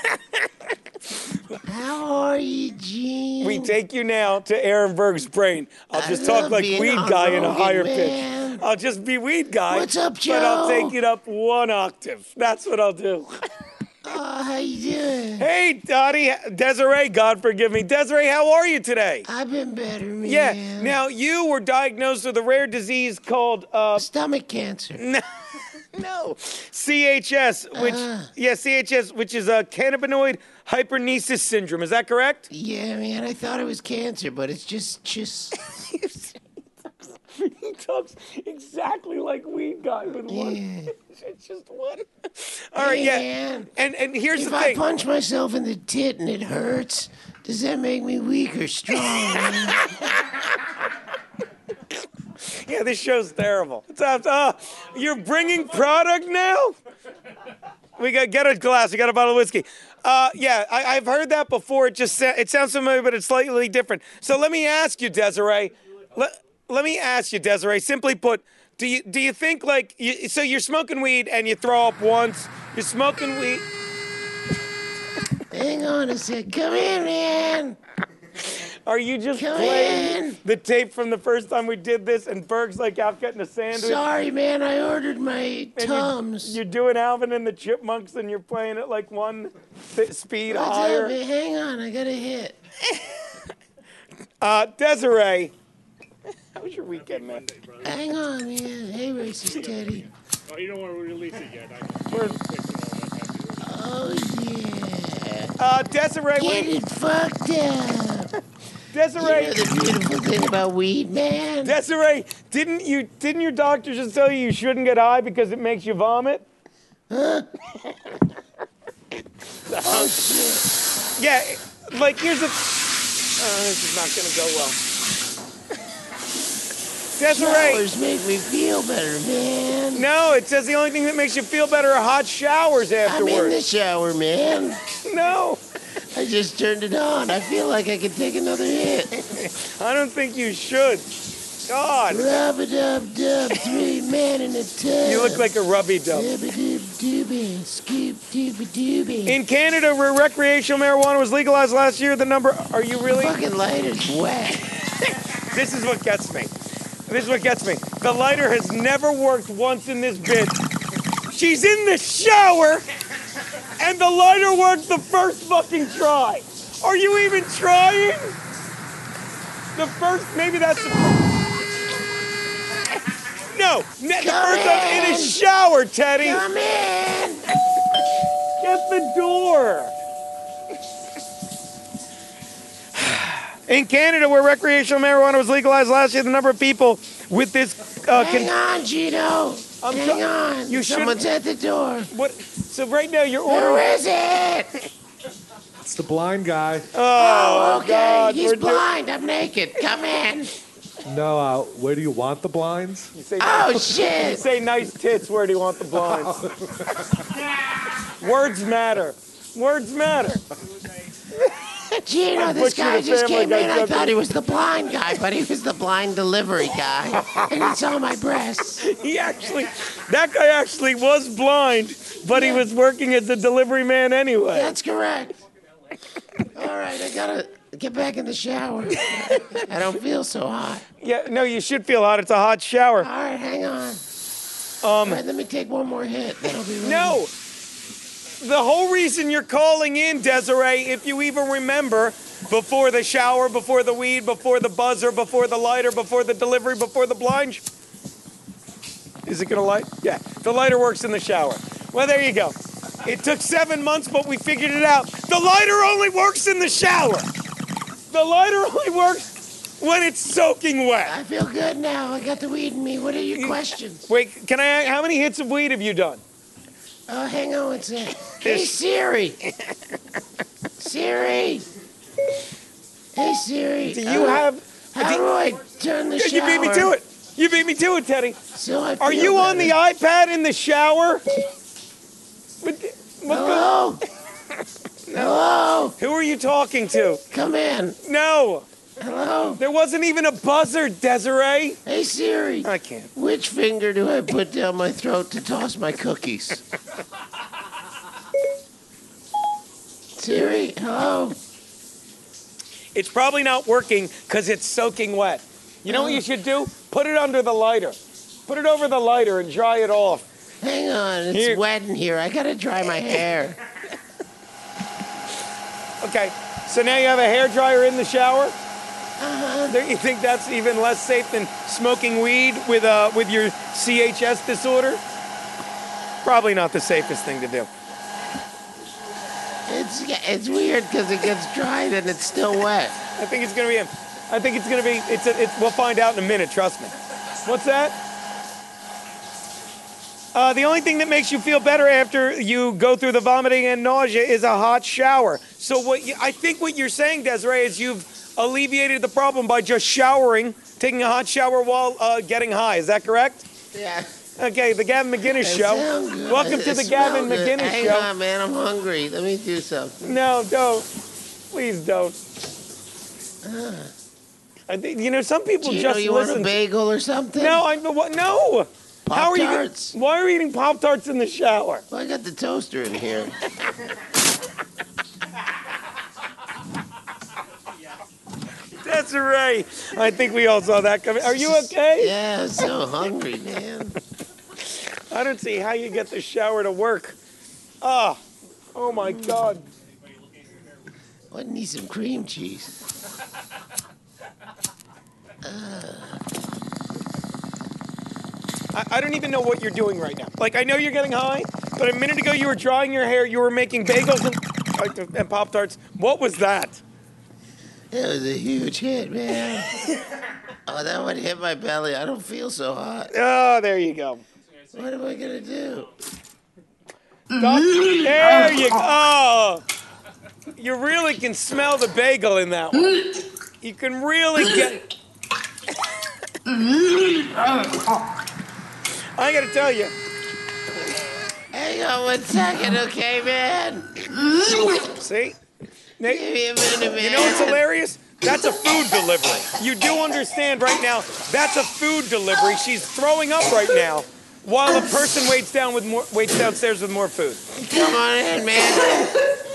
How are you, Gene? We take you now to Aaron Berg's brain. I'll I just talk love like being weed on guy in a Rogan, higher man. pitch. I'll just be weed guy. What's up, But I'll Joe? take it up one octave. That's what I'll do. Oh, how you doing? Hey, Dottie, Desiree, God forgive me. Desiree, how are you today? I've been better, man. Yeah. Now, you were diagnosed with a rare disease called uh, Stomach cancer. no, no, C H S, which Uh. yeah, C H S, which is a cannabinoid hyperemesis syndrome. Is that correct? Yeah, man, I thought it was cancer, but it's just, just... He talks exactly like weed guy with one. Yeah. It's just one. All right, Hey, yeah. man. And and here's If the I thing. punch myself in the tit and it hurts, does that make me weak or strong? man? Yeah, this show's terrible. It's uh, uh, you're bringing product now? We got get a glass. We got a bottle of whiskey. Uh, yeah, I, I've heard that before. It just sa- it sounds familiar, but it's slightly different. So let me ask you, Desiree. Let, let me ask you, Desiree. Simply put, do you do you think like you, so you're smoking weed and you throw up once? You're smoking weed. Hang on a sec. Come in, man. Are you just Come playing in. the tape from the first time we did this and Berg's like out getting a sandwich? Sorry, man. I ordered my And you're- Tums. You're, doing Alvin and the Chipmunks and you're playing it like one th- speed What's higher. up, man? Hang on. I got a hit. Uh, Desiree, how was your weekend, man? Hang on, man. Hey, racist Teddy. Oh, you don't want to release it yet. I We're- Oh, yeah. Uh, Desiree, Get we, it fucked up. Desiree, You know the beautiful thing about weed, man? Desiree, didn't you? Didn't your doctor just tell you you shouldn't get high because it makes you vomit? Huh? Oh, shit. Yeah, like here's the. Oh, this is not gonna go well. Desiree, Showers make me feel better, man. no, it says the only thing that makes you feel better are hot showers I'm in the afterwards. shower, man. No, I just turned it on. I feel like I could take another hit. I don't think you should. God, Rub-a-dub-dub, three men in a tub. you look like a rubby dub. Dubba-dub-dubby, scoop-dubba-dubby. In Canada, where recreational marijuana was legalized last year, the number. Are you really? Fucking lighter's wet. This is what gets me. This is what gets me. The lighter has never worked once in this bit. She's in the shower, and the lighter worked the first fucking try. Are you even trying? The first, maybe that's the. No, ne- the Come first time in a in. shower, Teddy. Come in. Get the door. In Canada, where recreational marijuana was legalized last year, the number of people with this uh, Hang con- on, Gino. I'm Hang try- on. You should- Someone's at the door. what? So right now you're Who ordering. is it? It's the blind guy. Oh, okay. God, He's we're do- blind. I'm naked. Come in. No, uh, where do you want the blinds? You say, Oh, you shit. say nice tits. Where do you want the blinds? Words matter. Words matter. Gino, this butchered guy a just Family came Guy in. I joke. thought he was the blind guy, but he was the blind delivery guy. And he saw my breasts. He actually, that guy actually was blind, but he was working as a delivery man anyway. That's correct. All right, I gotta get back in the shower. I don't feel so hot. Yeah, no, you should feel hot. It's a hot shower. All right, hang on. All right, let me take one more hit. That'll be ready. No. The whole reason you're calling in, Desiree, if you even remember, before the shower, before the weed, before the buzzer, before the lighter, before the delivery, before the blind. Is it going to light? Yeah. The lighter works in the shower. Well, there you go. It took seven months, but we figured it out. The lighter only works in the shower. The lighter only works when it's soaking wet. I feel good now. I got the weed in me. What are your questions? Wait, can I? How many hits of weed have you done? Oh, hang on one sec. Hey, Siri. Siri. Hey, Siri. Do you uh, have? How do- do I turn the shower? You beat me to it. You beat me to it, Teddy. So I Are feel you on the better. iPad in the shower? What the- what the- Hello? Hello? Who are you talking to? Come in. No, Hello? there wasn't even a buzzer, Desiree. Hey, Siri. I can't. Which finger do I put down my throat to toss my cookies? Siri, hello? It's probably not working because it's soaking wet. You know what you should do? Put it under the lighter. Put it over the lighter and dry it off. Hang on, it's Here. wet in here. I gotta dry my hair. Okay, so now you have a hair dryer in the shower? Uh-huh. Don't you think that's even less safe than smoking weed with uh, with your C H S disorder? Probably not the safest thing to do. It's it's weird because it gets dried and it's still wet. I think it's gonna be. A, I think it's gonna be. It's. A, it's. We'll find out in a minute. Trust me. What's that? Uh, the only thing that makes you feel better after you go through the vomiting and nausea is a hot shower. So what you, I think what you're saying, Desiree, is you've alleviated the problem by just showering, taking a hot shower while uh, getting high. Is that correct? Yeah. Okay, the Gavin McGinnis It Show. sound good. Welcome It to the smell Gavin good. McGinnis Hang Show. on, man. I'm hungry. Let me do something. No, don't. Please don't. I think you know some people Do you just know you listen. want a bagel or something? No, I what? No. How are you? Pop-Tarts? Why are you eating Pop Tarts in the shower? Well, I got the toaster in here. Desiree, I think we all saw that coming. Are you okay? Yeah, I'm so hungry, man. I don't see how you get the shower to work. Ah, oh my God. I need some cream cheese. I, I don't even know what you're doing right now. Like, I know you're getting high, but a minute ago you were drying your hair, you were making bagels and, and Pop Tarts. What was that? It was a huge hit, man. Oh, that one hit my belly. I don't feel so hot. Oh, there you go. What am I gonna do? Doc, there you go. Oh, you really can smell the bagel in that one. You can really get. I gotta tell you. Hang on one second, okay, man? See? Give me a minute, man. You know what's hilarious? That's a food delivery. You do understand right now, that's a food delivery. She's throwing up right now while a person waits down with more waits downstairs with more food. Come on in, man.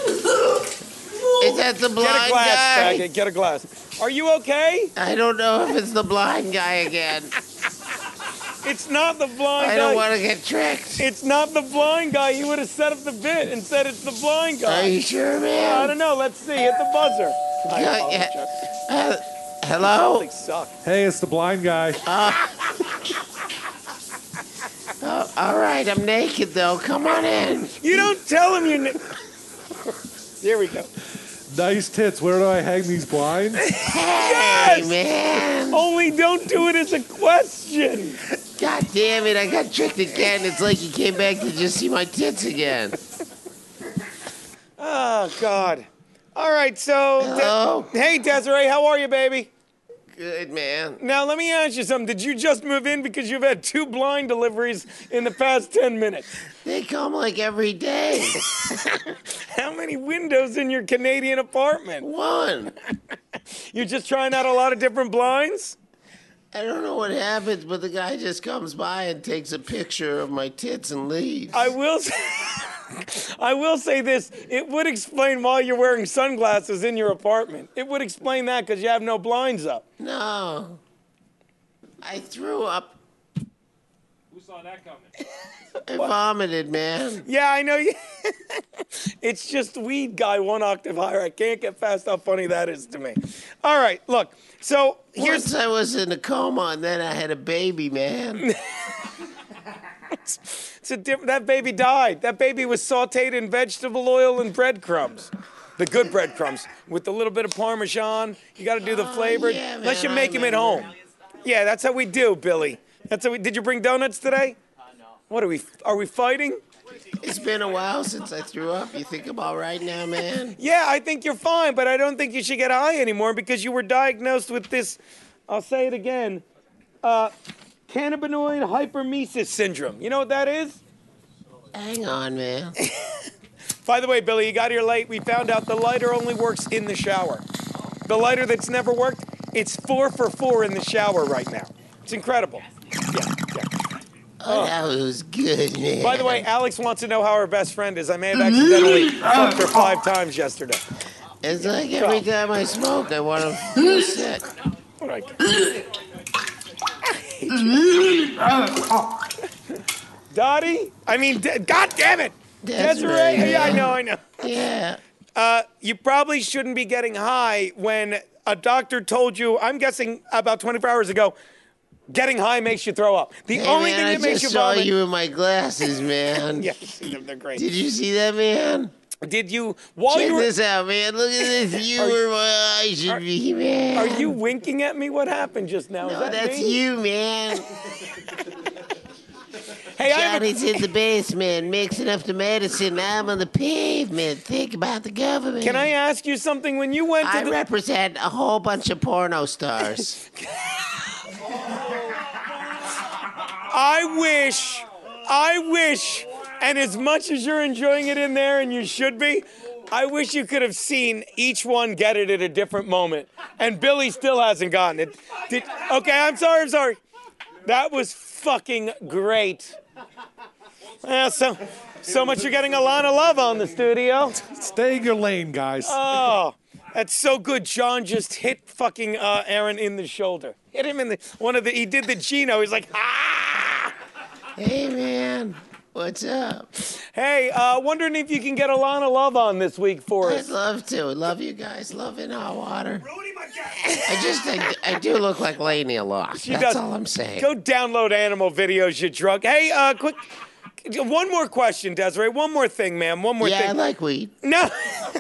Is that the Get a blind glass, guy? faggot. Get a glass. Are you okay? I don't know if it's the blind guy again. It's not the blind I guy. don't want to get tricked. It's not the blind guy. You would have set up the bit and said it's the blind guy. Are you sure, I man? don't know. Let's see. Hit the buzzer. I Yeah, apologize. yeah. Uh, hello? They suck. Hey, it's the blind guy. Oh, all right, I'm naked, though. Come on in. You don't tell him you're. Na- Here we go. Nice tits. Where do I hang these blinds? Hey, man. Only don't do it as a question. God damn it, I got tricked again. It's like you came back to just see my tits again. Oh God. All right. So. De- Hello? hey, Desiree. How are you, baby? Good, man. Now let me ask you something. Did you just move in because you've had two blind deliveries in the past ten minutes? They come like every day. How many windows in your Canadian apartment? One. You're just trying out a lot of different blinds? I don't know what happens, but the guy just comes by and takes a picture of my tits and leaves. I will say, I will say this. It would explain why you're wearing sunglasses in your apartment. It would explain that because you have no blinds up. No. I threw up. saw that coming. I vomited, man. Yeah, I know you. It's just weed guy one octave higher. I can't get past how funny that is to me. All right, look. So here's Once I was in a coma and then I had a baby, man. it's a diff- that baby died. That baby was sautéed in vegetable oil and breadcrumbs. The good breadcrumbs with a little bit of Parmesan. You got to do the flavored. yeah, Unless you man, make I them at remember. home. Yeah, that's how we do, Billy. That's how we. Did you bring donuts today? Uh, no. What are we? Are we fighting? It's been a while since I threw up. You think I'm all right now, man? Yeah, I think you're fine, but I don't think you should get high anymore because you were diagnosed with this. I'll say it again. Uh, cannabinoid hypermesis syndrome. You know what that is? Hang on, man. By the way, Billy, you got here late. We found out the lighter only works in the shower. The lighter that's never worked, it's four for four in the shower right now. It's incredible. Yeah, yeah. Oh, that was good, man. By the way, Alex wants to know how her best friend is. I may have accidentally fucked her five times yesterday. It's like every time I smoke, I want to feel sick. What I Dottie? I mean, D- God damn it! Desiree, Desiree? Yeah, I yeah. know, I know. Yeah. Uh, you probably shouldn't be getting high when a doctor told you, I'm guessing about twenty-four hours ago, getting high makes you throw up. The Hey, only man, thing I that makes just you saw vomit. you in my glasses, man. Yeah, I've seen them. They're great. Did you see that, man? Did you, while Check you were, this out, man. Look at this view Are- where my eyes should be, man. are you winking at me? What happened just now? Is No, that that's me? you, man. Hey, I have a, Johnny's in the basement mixing up the medicine. I'm on the pavement. Think about the government. can I ask you something? When you went to I the, represent a whole bunch of porno stars. I wish, I wish, and as much as you're enjoying it in there, and you should be, I wish you could have seen each one get it at a different moment. And Billy still hasn't gotten it. Did, okay, I'm sorry, I'm sorry. That was fucking great. Yeah, so, so much you're getting a lot of love on the studio. Stay in your lane, guys. Oh, that's so good. John just hit fucking uh, Aaron in the shoulder. Hit him in the one of the. He did the Gino. He's like, ah. Hey, man. What's up? Hey, uh, wondering if you can get Alana Love on this week for I'd us. love to. Love you guys. Love in hot water. I just, I, I do look like Lainey a lot. She That's does. all I'm saying. Go download animal videos, you drunk. Hey, uh, quick. One more question, Desiree. One more thing, ma'am. One more yeah, I thing. like weed. No.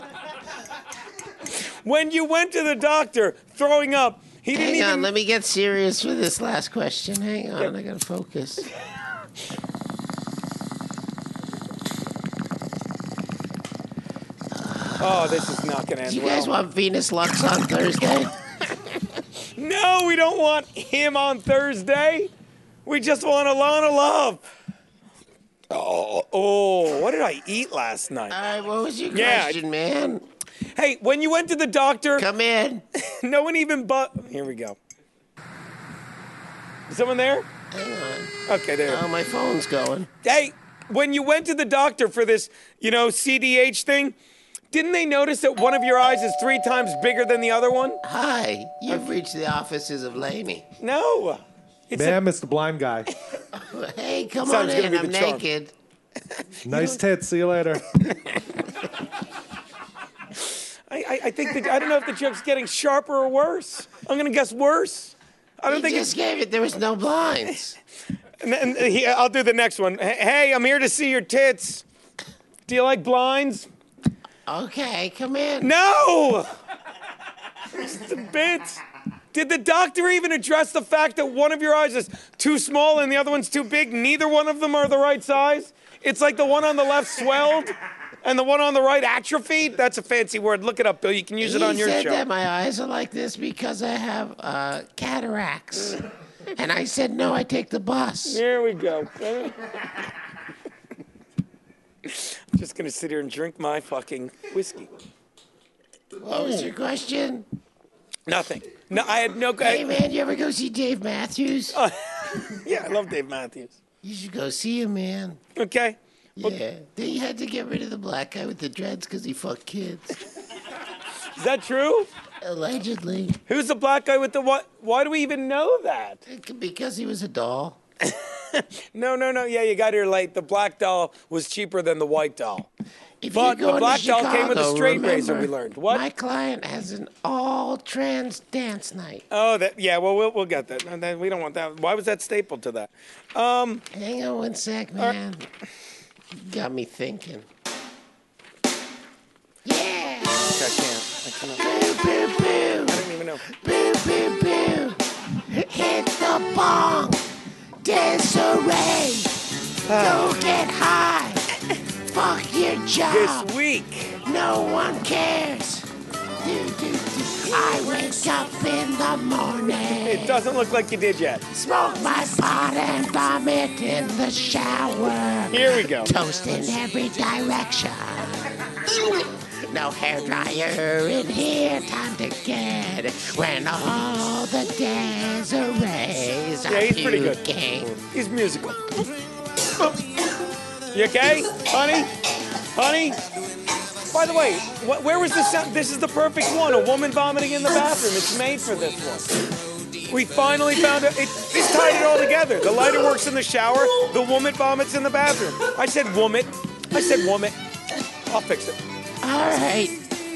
When you went to the doctor throwing up, he didn't Hang even. on, let me get serious for this last question. Hang on, I gotta focus. Oh, this is not going to end Do you well. guys want Venus Lux on Thursday? No, we don't want him on Thursday. We just want Alana Love. Oh, oh, what did I eat last night? All right, what was your Yeah. question, man? Hey, when you went to the doctor, Come in. no one even but. Here we go. Is someone there? Hang on. Okay, there. Oh, my phone's going. Hey, when you went to the doctor for this, you know, C D H thing, didn't they notice that one of your eyes is three times bigger than the other one? Hi, you've reached the offices of Laney. No. It's Man, Mister Blind Guy. Hey, come Sounds on gonna in. be I'm the charm. naked. Nice tits. See you later. I, I, I think that I don't know if the joke's getting sharper or worse. I'm gonna guess worse. I don't You think just it's. gave it. There was no blinds. And, and he, I'll do the next one. Hey, hey, I'm here to see your tits. Do you like blinds? Okay, come in. No. Just a bit. Did the doctor even address the fact that one of your eyes is too small and the other one's too big? Neither one of them are the right size. It's like the one on the left swelled and the one on the right atrophied. That's a fancy word. Look it up, Bill. You can use it He on your said show. that my eyes are like this because I have uh, cataracts. And I said, no, I take the bus. There we go. I'm just gonna sit here and drink my fucking whiskey. What was your question? Nothing. No, I had no. Hey, I, man, you ever go see Dave Matthews? yeah, I love Dave Matthews. You should go see him, man. Okay. Yeah. They had to get rid of the black guy with the dreads because he fucked kids. Is that true? Allegedly. Who's the black guy with the what? Why do we even know that? Because he was a doll. No, no, no. Yeah, you got here late. The black doll was cheaper than the white doll. If But you the go black to doll came with a Chicago, straight razor, we remember, learned. What? My client has an all-trans dance night. Oh, that yeah. Well, we'll we'll get that. No, that- We don't want that. Why was that stapled to that? Hang on one sec, man. Got me thinking. Yeah! I can't. I cannot. Boo, boo, boo! I don't even know. Boo, boo, boo! Hit the bong! Disarray! Go get high! Fuck your job! This week. No one cares! Do, do, do. I wake up in the morning. It doesn't look like you did yet. Smoke my pot and vomit in the shower. Here we go. Toast in every direction. No hairdryer in here, time to get when all the Desirees are Yeah, he's pretty good. puking. He's musical. You okay, honey? Honey? By the way, wh- where was this sound? This is the perfect one. A woman vomiting in the bathroom. It's made for this one. We finally found it. It it's tied it all together. The lighter works in the shower. The woman vomits in the bathroom. I said woman. I said woman. I'll fix it. All right.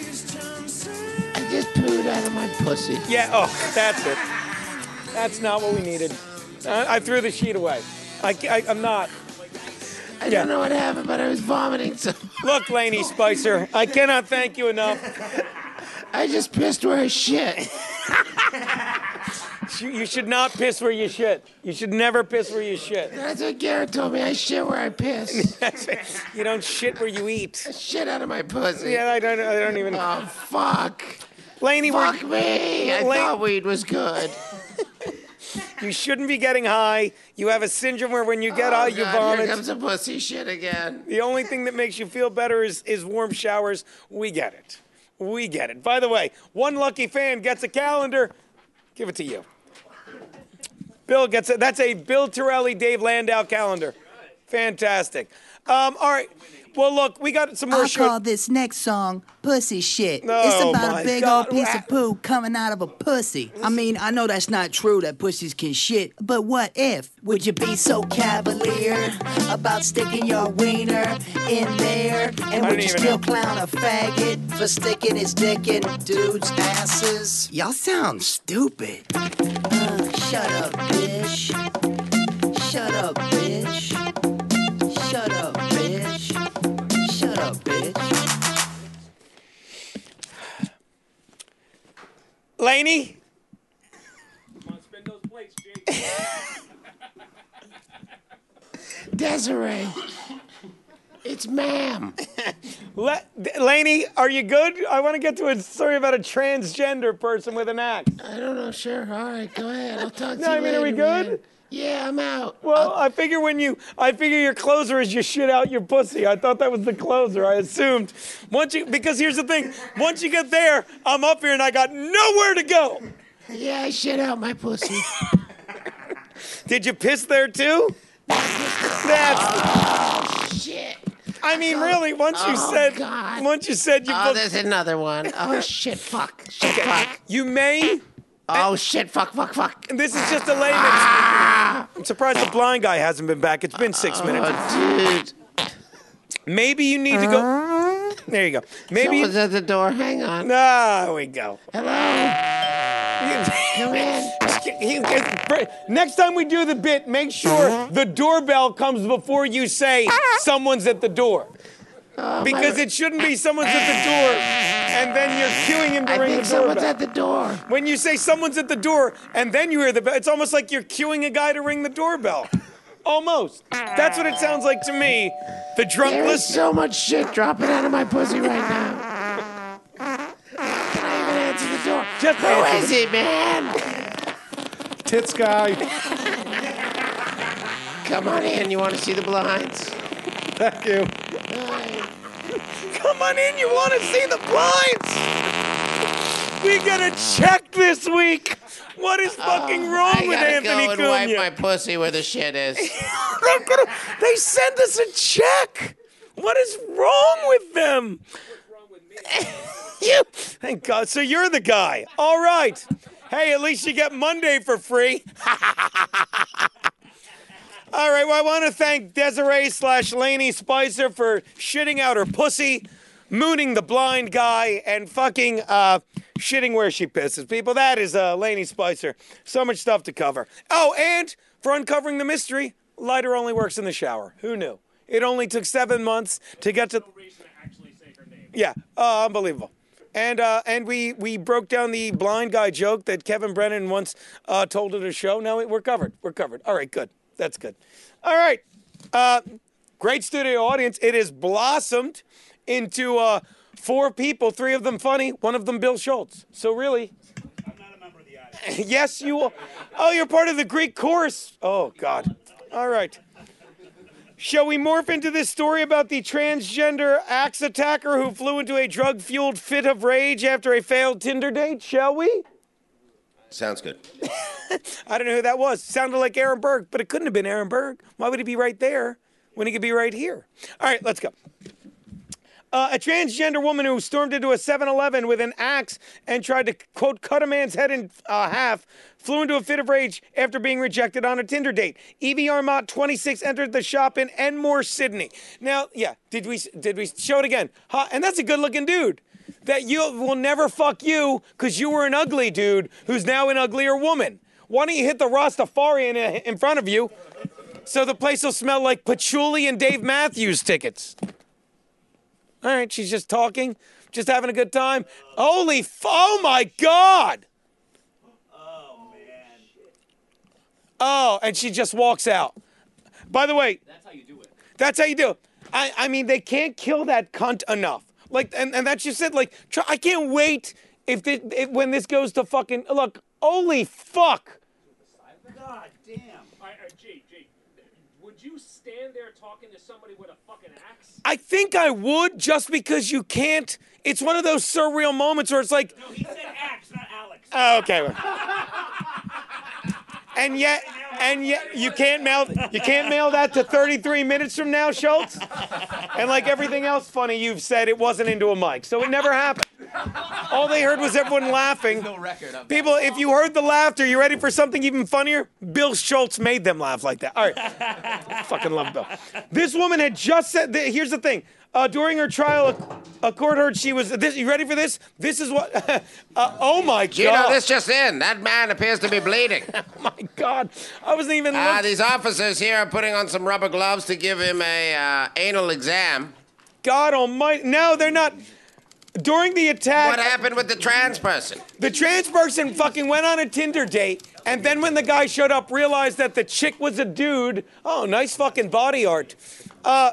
I just pooed out of my pussy. Yeah, oh, that's it. That's not what we needed. I, I threw the sheet away. I, I, I'm not. I don't know what happened, but I was vomiting, so Look, Lainey Spicer, I cannot thank you enough. I just pissed where I shit. You, you should not piss where you shit. You should never piss where you shit. That's what Garrett told me. I shit where I piss. You don't shit where you eat. I shit out of my pussy. Yeah, I don't, I don't even. Oh, fuck. Lainey, we're- Fuck me. I Lane- thought weed was good. you shouldn't be getting high. You have a syndrome where when you get Oh, high, you God, vomit. Here comes a pussy shit again. The only thing that makes you feel better is, is warm showers. We get it. We get it. By the way, one lucky fan gets a calendar. Give it to you. Bill gets it. That's a Bill Torelli, Dave Landau calendar. Fantastic. Um, all right. Well, look, we got some more I short. call this next song Pussy Shit. Oh, it's about my a big God. old piece of poo coming out of a pussy. I mean, I know that's not true that pussies can shit, but what if? Would you be so cavalier about sticking your wiener in there? And don't would you even still know. clown a faggot for sticking his dick in dudes' asses? Y'all sound stupid. Uh, shut up, bitch. Shut up, bitch. Shut up, bitch. Shut up, bitch. Laney? Come on, spin those plates, Jake. Desiree. It's ma'am. Le- Laney, are you good? I want to get to a story about a transgender person with an axe. I don't know. Sure. All right. Go ahead. I'll talk to No, you I mean, later, are we good? man. Yeah, I'm out. Well, I figure when you, I figure your closer is you shit out your pussy. I thought that was the closer. I assumed once you, because here's the thing: once you get there, I'm up here and I got nowhere to go. Yeah, I shit out my pussy. Did you piss there too? That's. Shit. I mean, really. Once you Oh, said, God. once you said you, Oh, booked- there's another one. Oh, shit, fuck. Shit, fuck. you may. Oh, shit, fuck, fuck, fuck. This is just a layman speaking. I'm surprised the blind guy hasn't been back. It's been six minutes. Oh, dude. Maybe you need to go. There you go. Maybe. Someone's at the door. Hang on. Ah, there we go. Hello? Come in. Next time we do the bit, make sure the doorbell comes before you say someone's at the door. Because it shouldn't be someone's at the door and then you're cueing him to I ring think the someone's doorbell. at the door. When you say someone's at the door and then you hear the bell, it's almost like you're cueing a guy to ring the doorbell. Almost. That's what it sounds like to me. The drunk There is listener. so much shit dropping out of my pussy right now. Can I even answer the door? Just Who answer is the- he, man? Tits guy. Come on in. You want to see the blinds? Thank you. Come on in, you want to see the blinds? We got a check this week. What is fucking wrong I with gotta Anthony go and wipe Cunha? my pussy where the shit is. I'm gonna- they send us a check. What is wrong with them? you. Thank God. So you're the guy. All right. Hey, at least you get Monday for free. All right, well, I want to thank Desiree slash Lainey Spicer for shitting out her pussy, mooning the blind guy, and fucking uh, shitting where she pisses. People, that is uh, Lainey Spicer. So much stuff to cover. Oh, and for uncovering the mystery, lighter only works in the shower. Who knew? It only took seven months to get to... Yeah, uh, unbelievable. And uh, and we, we broke down the blind guy joke that Kevin Brennan once uh, told at a show. Now we're covered. We're covered. All right, good. That's good. All right. Uh, great studio audience. It has blossomed into uh, four people, three of them funny, one of them Bill Schultz. So really... I'm not a member of the audience. Yes, you will. Oh, you're part of the Greek chorus. Oh, God. All right. Shall we morph into this story about the transgender axe attacker who flew into a drug-fueled fit of rage after a failed Tinder date? Shall we? Sounds good. I don't know who that was. Sounded like Aaron Berg, but it couldn't have been Aaron Berg. Why would he be right there when he could be right here? All right, let's go. Uh, a transgender woman who stormed into a seven eleven with an axe and tried to, quote, cut a man's head in uh, half, flew into a fit of rage after being rejected on a Tinder date. Evie Armott, twenty-six, entered the shop in Enmore, Sydney. Now, yeah, did we did we show it again? Huh? And that's a good-looking dude. That you will never fuck you because you were an ugly dude who's now an uglier woman. Why don't you hit the Rastafarian in, in front of you so the place will smell like patchouli and Dave Matthews tickets? All right, she's just talking, just having a good time. Holy, f- oh my God! Oh, man. Oh, and she just walks out. By the way, That's how you do it. that's how you do it. I, I mean, they can't kill that cunt enough. Like, and, and that's just it. Like, try, I can't wait if, this, if when this goes to fucking, look, holy fuck. God damn. All right, all right, Jake, Jake, would you stand there talking to somebody with a fucking axe? I think I would just because you can't. It's one of those surreal moments where it's like, No, he said axe, not Alex. oh, okay. And yet, and yet, you can't mail, you can't mail that to thirty-three minutes from now, Schultz. And like everything else funny you've said, it wasn't into a mic, so it never happened. All they heard was everyone laughing. No record of People, if you heard the laughter, you ready for something even funnier? Bill Schultz made them laugh like that. All right. Fucking love Bill. This woman had just said, th- here's the thing. Uh, during her trial, a, a court heard she was, this, you ready for this? This is what, uh, oh my God. You know, this just in. That man appears to be bleeding. Oh my God. I wasn't even Ah, looking. these officers here are putting on some rubber gloves to give him a uh, anal exam. God almighty. No, they're not. During the attack, What happened with the trans person? the trans person fucking went on a Tinder date, and then when the guy showed up, realized that the chick was a dude. Oh, nice fucking body art. Uh,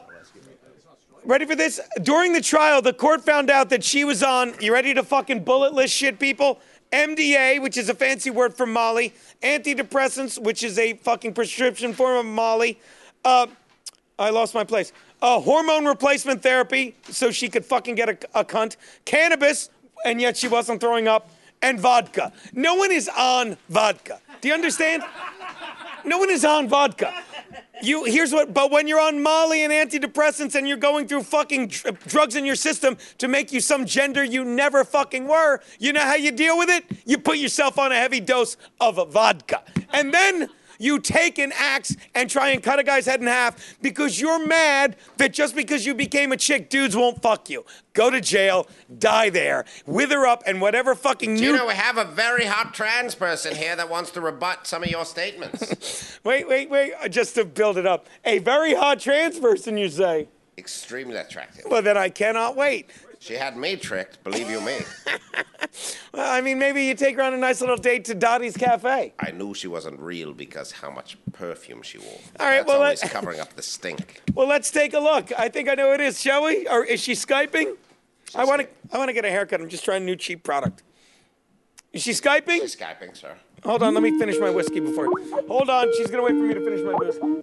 ready for this? During the trial, the court found out that she was on, you ready to fucking bullet list shit, people? M D A, which is a fancy word for Molly. Antidepressants, which is a fucking prescription form of Molly. Uh, I lost my place. Uh, hormone replacement therapy, so she could fucking get a, a cunt. Cannabis, and yet she wasn't throwing up. And vodka. No one is on vodka. Do you understand? No one is on vodka. You here's what. But when you're on Molly and antidepressants and you're going through fucking dr- drugs in your system to make you some gender you never fucking were, you know how you deal with it? You put yourself on a heavy dose of a vodka, and then you take an axe and try and cut a guy's head in half because you're mad that just because you became a chick, dudes won't fuck you. Go to jail, die there, wither up, and whatever fucking You new... know, we have a very hot trans person here that wants to rebut some of your statements. Wait, wait, wait, uh, just to build it up. A very hot trans person, you say? Extremely attractive. Well, then I cannot wait. She had me tricked, believe you me. Well, I mean, maybe you take her on a nice little date to Dottie's Cafe. I knew she wasn't real because how much perfume she wore. All right, That's well, always let- covering up the stink. Well, let's take a look. I think I know who it is, shall we? Or is she Skyping? I want to I want to get a haircut. I'm just trying a new cheap product. Is she Skyping? She's Skyping, sir. Hold on, let me finish my whiskey before. Hold on, she's going to wait for me to finish my whiskey.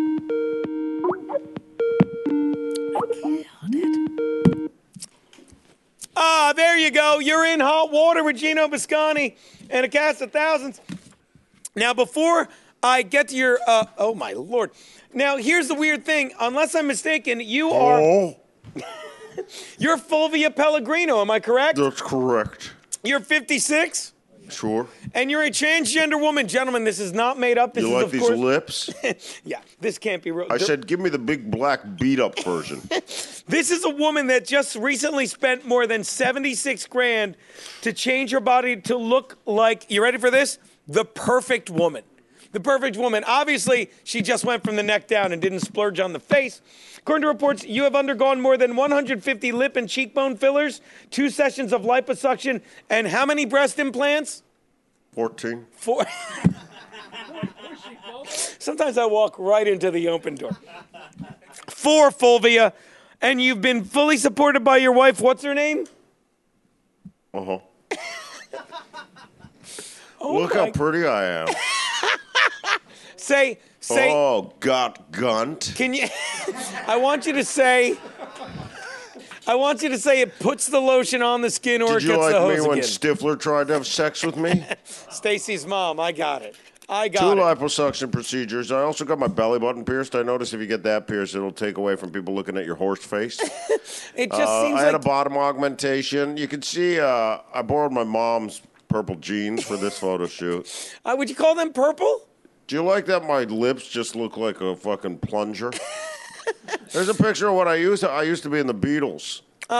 Ah, there you go. You're in hot water with Gino Biscani and a cast of thousands. Now, before I get to your, uh, oh my Lord. Now, here's the weird thing. Unless I'm mistaken, you are, Oh, you're Fulvia Pellegrino, am I correct? that's correct. You're fifty-six? Sure. And you're a transgender woman. Gentlemen, this is not made up. This You is, like of these course, lips? Yeah, this can't be real. I said, give me the big black beat-up version. This is a woman that just recently spent more than seventy-six grand to change her body to look like, you ready for this? The perfect woman. The perfect woman. Obviously, she just went from the neck down and didn't splurge on the face. According to reports, you have undergone more than one hundred fifty lip and cheekbone fillers, two sessions of liposuction, and how many breast implants? fourteen. Four. Sometimes I walk right into the open door. Four, Fulvia. And you've been fully supported by your wife. What's her name? Uh-huh. Oh Look my- how pretty I am. Say, say. Oh, got gunt. Can you? I want you to say. I want you to say it puts the lotion on the skin or Did it you gets like the me hose when again. Stifler tried to have sex with me? Stacy's mom. I got it. I Two got it. liposuction procedures. I also got my belly button pierced. I noticed if you get that pierced, it'll take away from people looking at your horse face. It just Uh, seems I had like a bottom augmentation. You can see uh, I borrowed my mom's purple jeans for this photo shoot. uh, would you call them purple? Do you like that my lips just look like a fucking plunger? There's a picture of what I used to. I used to be in the Beatles.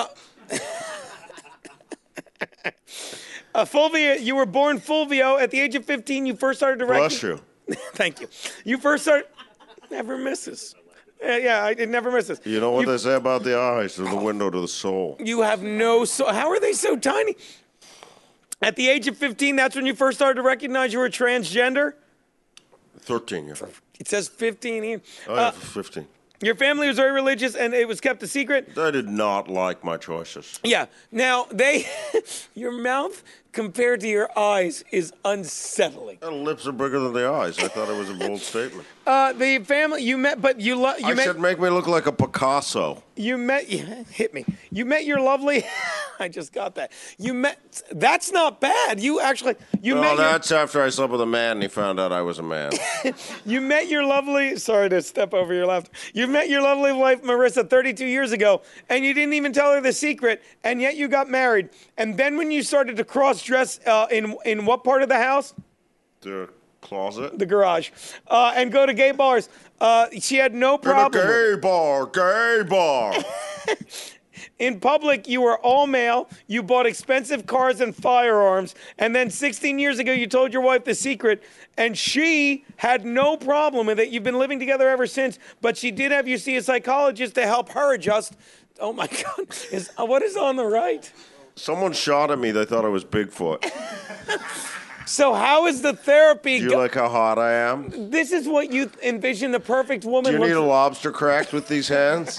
Uh, Fulvia, you were born Fulvio. At the age of fifteen, you first started directing. Bless you. Thank you. You first started. Never misses. Uh, yeah, I, it never misses. You know what you, they say about the eyes? They're the window to the soul. You have no soul. How are they so tiny? At the age of fifteen, that's when you first started to recognize you were transgender? thirteen, yeah. It says fifteen here. Oh, Uh, yeah, fifteen. your family was very religious and it was kept a secret? They did not like my choices. Yeah. Now, they, your mouth compared to your eyes is unsettling. The lips are bigger than the eyes. I thought it was a bold statement. Uh, the family, you met, but you, lo- you I met. said make me look like a Picasso. You met, yeah, hit me. You met your lovely, I just got that. You met, that's not bad. You actually, you Well, met your, that's after I slept with a man and he found out I was a man. you met your lovely, sorry to step over your left. You met your lovely wife, Marissa, thirty-two years ago, and you didn't even tell her the secret, and yet you got married. And then when you started to cross-dress uh, in, in what part of the house? The closet? The garage. Uh, and go to gay bars. Uh, she had no In a problem. with- gay bar, gay bar. In public, you were all male. You bought expensive cars and firearms. And then sixteen years ago, you told your wife the secret, and she had no problem with it. You've been living together ever since, but she did have you see a psychologist to help her adjust. Oh my God. Is, uh, what is on the right? Someone shot at me. They thought I was Bigfoot. So, how is the therapy? Do you go- like how hot I am? this is what you envision the perfect woman Do you need looks a lobster cracked with these hands?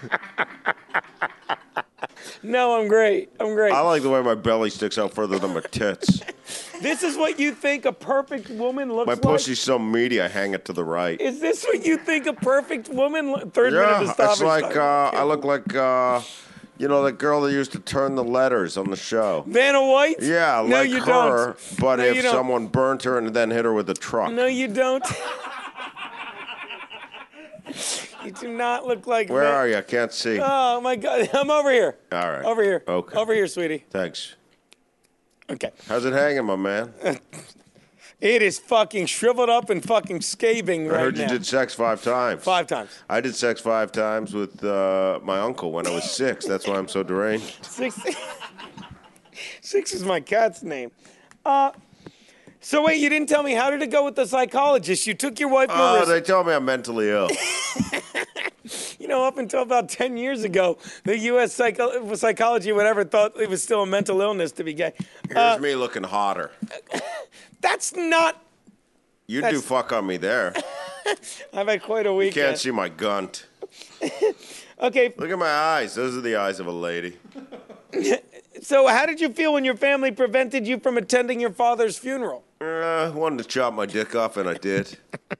No, I'm great. I'm great. I like the way my belly sticks out further than my tits. This is what you think a perfect woman looks My like? pussy's so meaty, I hang it to the right. Is this what you think a perfect woman lo- Third minute Yeah, of stoppage it's like time. uh, I look like uh, you know, the girl that used to turn the letters on the show. Vanna White? Yeah, no, like you her, don't. but No, if you don't. someone burnt her and then hit her with a truck. No, you don't. You do not look like Where Van- are you? I can't see. Oh my God, I'm over here. All right. Over here. Okay. Over here, sweetie. Thanks. Okay. How's it hanging, my man? It is fucking shriveled up and fucking scathing I right heard now. you did sex five times. Five times. I did sex five times with uh, my uncle when I was six. That's why I'm so deranged. Six. Six is my cat's name. Uh, so wait, you didn't tell me, how did it go with the psychologist? You took your wife, Oh, Marissa. they tell me I'm mentally ill. You know, up until about ten years ago, the U S psycho- psychology, whatever, thought it was still a mental illness to be gay. Here's Uh, me looking hotter. that's not. You do that's- fuck on me there. I've had quite a You weekend. can't see my gunt. Okay, Look at my eyes. Those are the eyes of a lady. so how did you feel when your family prevented you from attending your father's funeral? Uh, wanted to chop my dick off, and I did.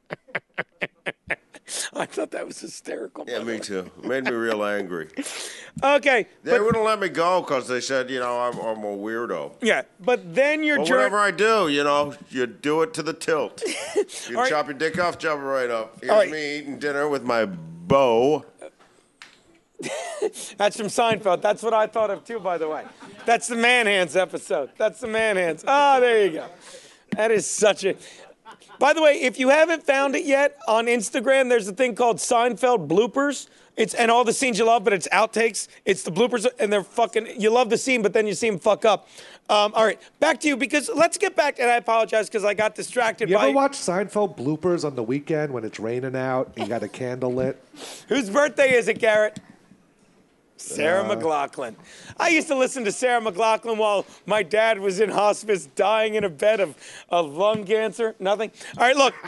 I thought that was hysterical. Yeah, by the me way. too. Made me real angry. Okay, They but, wouldn't let me go because they said, you know, I'm, I'm a weirdo. yeah, but then your But journey. whatever I do, you know, you do it to the tilt. You All right. chop your dick off, chop it right up. Here's All right. me eating dinner with my beau. That's from Seinfeld. That's what I thought of too, by the way. That's the Man Hands episode. That's the Man Hands. Oh, there you go. That is such a... By the way, if you haven't found it yet, on Instagram, there's a thing called Seinfeld bloopers. It's and all the scenes you love, but it's outtakes. It's the bloopers, and they're fucking... You love the scene, but then you see them fuck up. Um, all right, back to you, because let's get back, and I apologize because I got distracted You by... ever watch Seinfeld bloopers on the weekend when it's raining out and you got a candle lit? Whose birthday is it, Garrett? Sarah uh, McLachlan. I used to listen to Sarah McLachlan while my dad was in hospice, dying in a bed of, of lung cancer. Nothing. All right, look.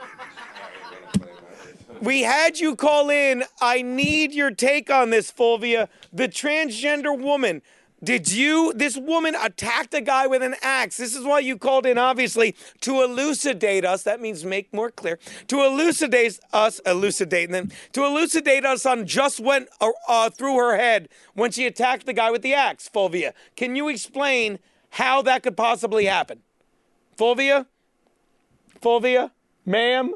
We had you call in. I need your take on this, Fulvia. The transgender woman. Did you, this woman attacked a guy with an axe. This is why you called in, obviously, to elucidate us. That means make more clear. To elucidate us, elucidate them, to elucidate us on just went uh, uh, through her head when she attacked the guy with the axe, Fulvia. Can you explain how that could possibly happen? Fulvia? Fulvia? Ma'am?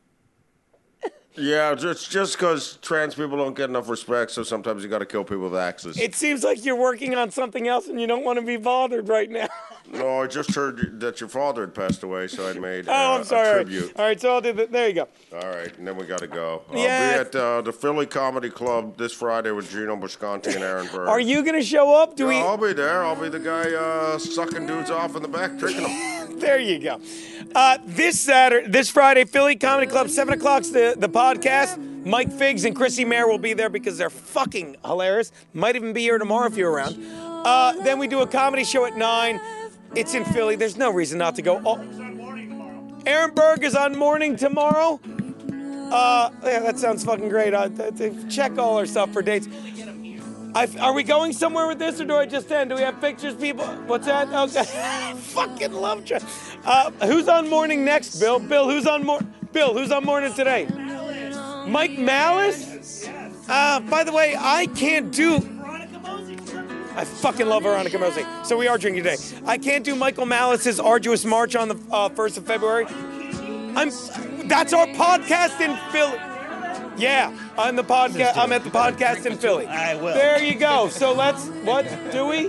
Yeah, it's just because trans people don't get enough respect, so sometimes you got to kill people with axes. It seems like you're working on something else and you don't want to be bothered right now. No, I just heard that your father had passed away, so I made uh, oh, I'm sorry. a tribute. All right, so I'll do that. There you go. All right, and then we got to go. I'll Yeah. be at uh, the Philly Comedy Club this Friday with Gino Busconti and Aaron Burr. Are you going to show up? Do Yeah, we? I'll be there. I'll be the guy uh, sucking dudes off in the back, tricking them. There you go. Uh, this Saturday, this Friday, Philly Comedy Club, seven o'clock's the, the podcast. Mike Figs and Chrissy Mayer will be there because they're fucking hilarious. Might even be here tomorrow if you're around. Uh, then we do a comedy show at nine. It's in Philly. There's no reason not to go. Oh, Aaron Berg is on Morning tomorrow. Uh, yeah, that sounds fucking great. Uh, th- th- check all our stuff for dates. I, are we going somewhere with this, or do I just end? Do we have pictures, people? What's that? Okay. Fucking love you. Uh, who's on Morning next, Bill? Bill, who's on Morning? Bill, who's on Morning today? Mike Malice? Uh, by the way, I can't do... I fucking love Veronica Mosey. So we are drinking today. I can't do Michael Malice's Arduous March on the uh, first of February. I'm. That's our podcast in Philly. Yeah, on the podcast. I'm at the podcast in Philly. I will. There you go. So let's. What do we?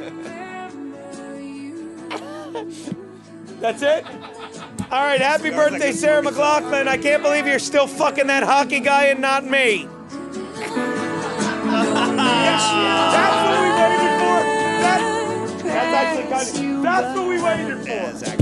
That's it. All right. Happy birthday, Sarah McLachlan. I can't believe you're still fucking that hockey guy and not me. That's what we waited for. That, that's actually kind of. That's what we waited for.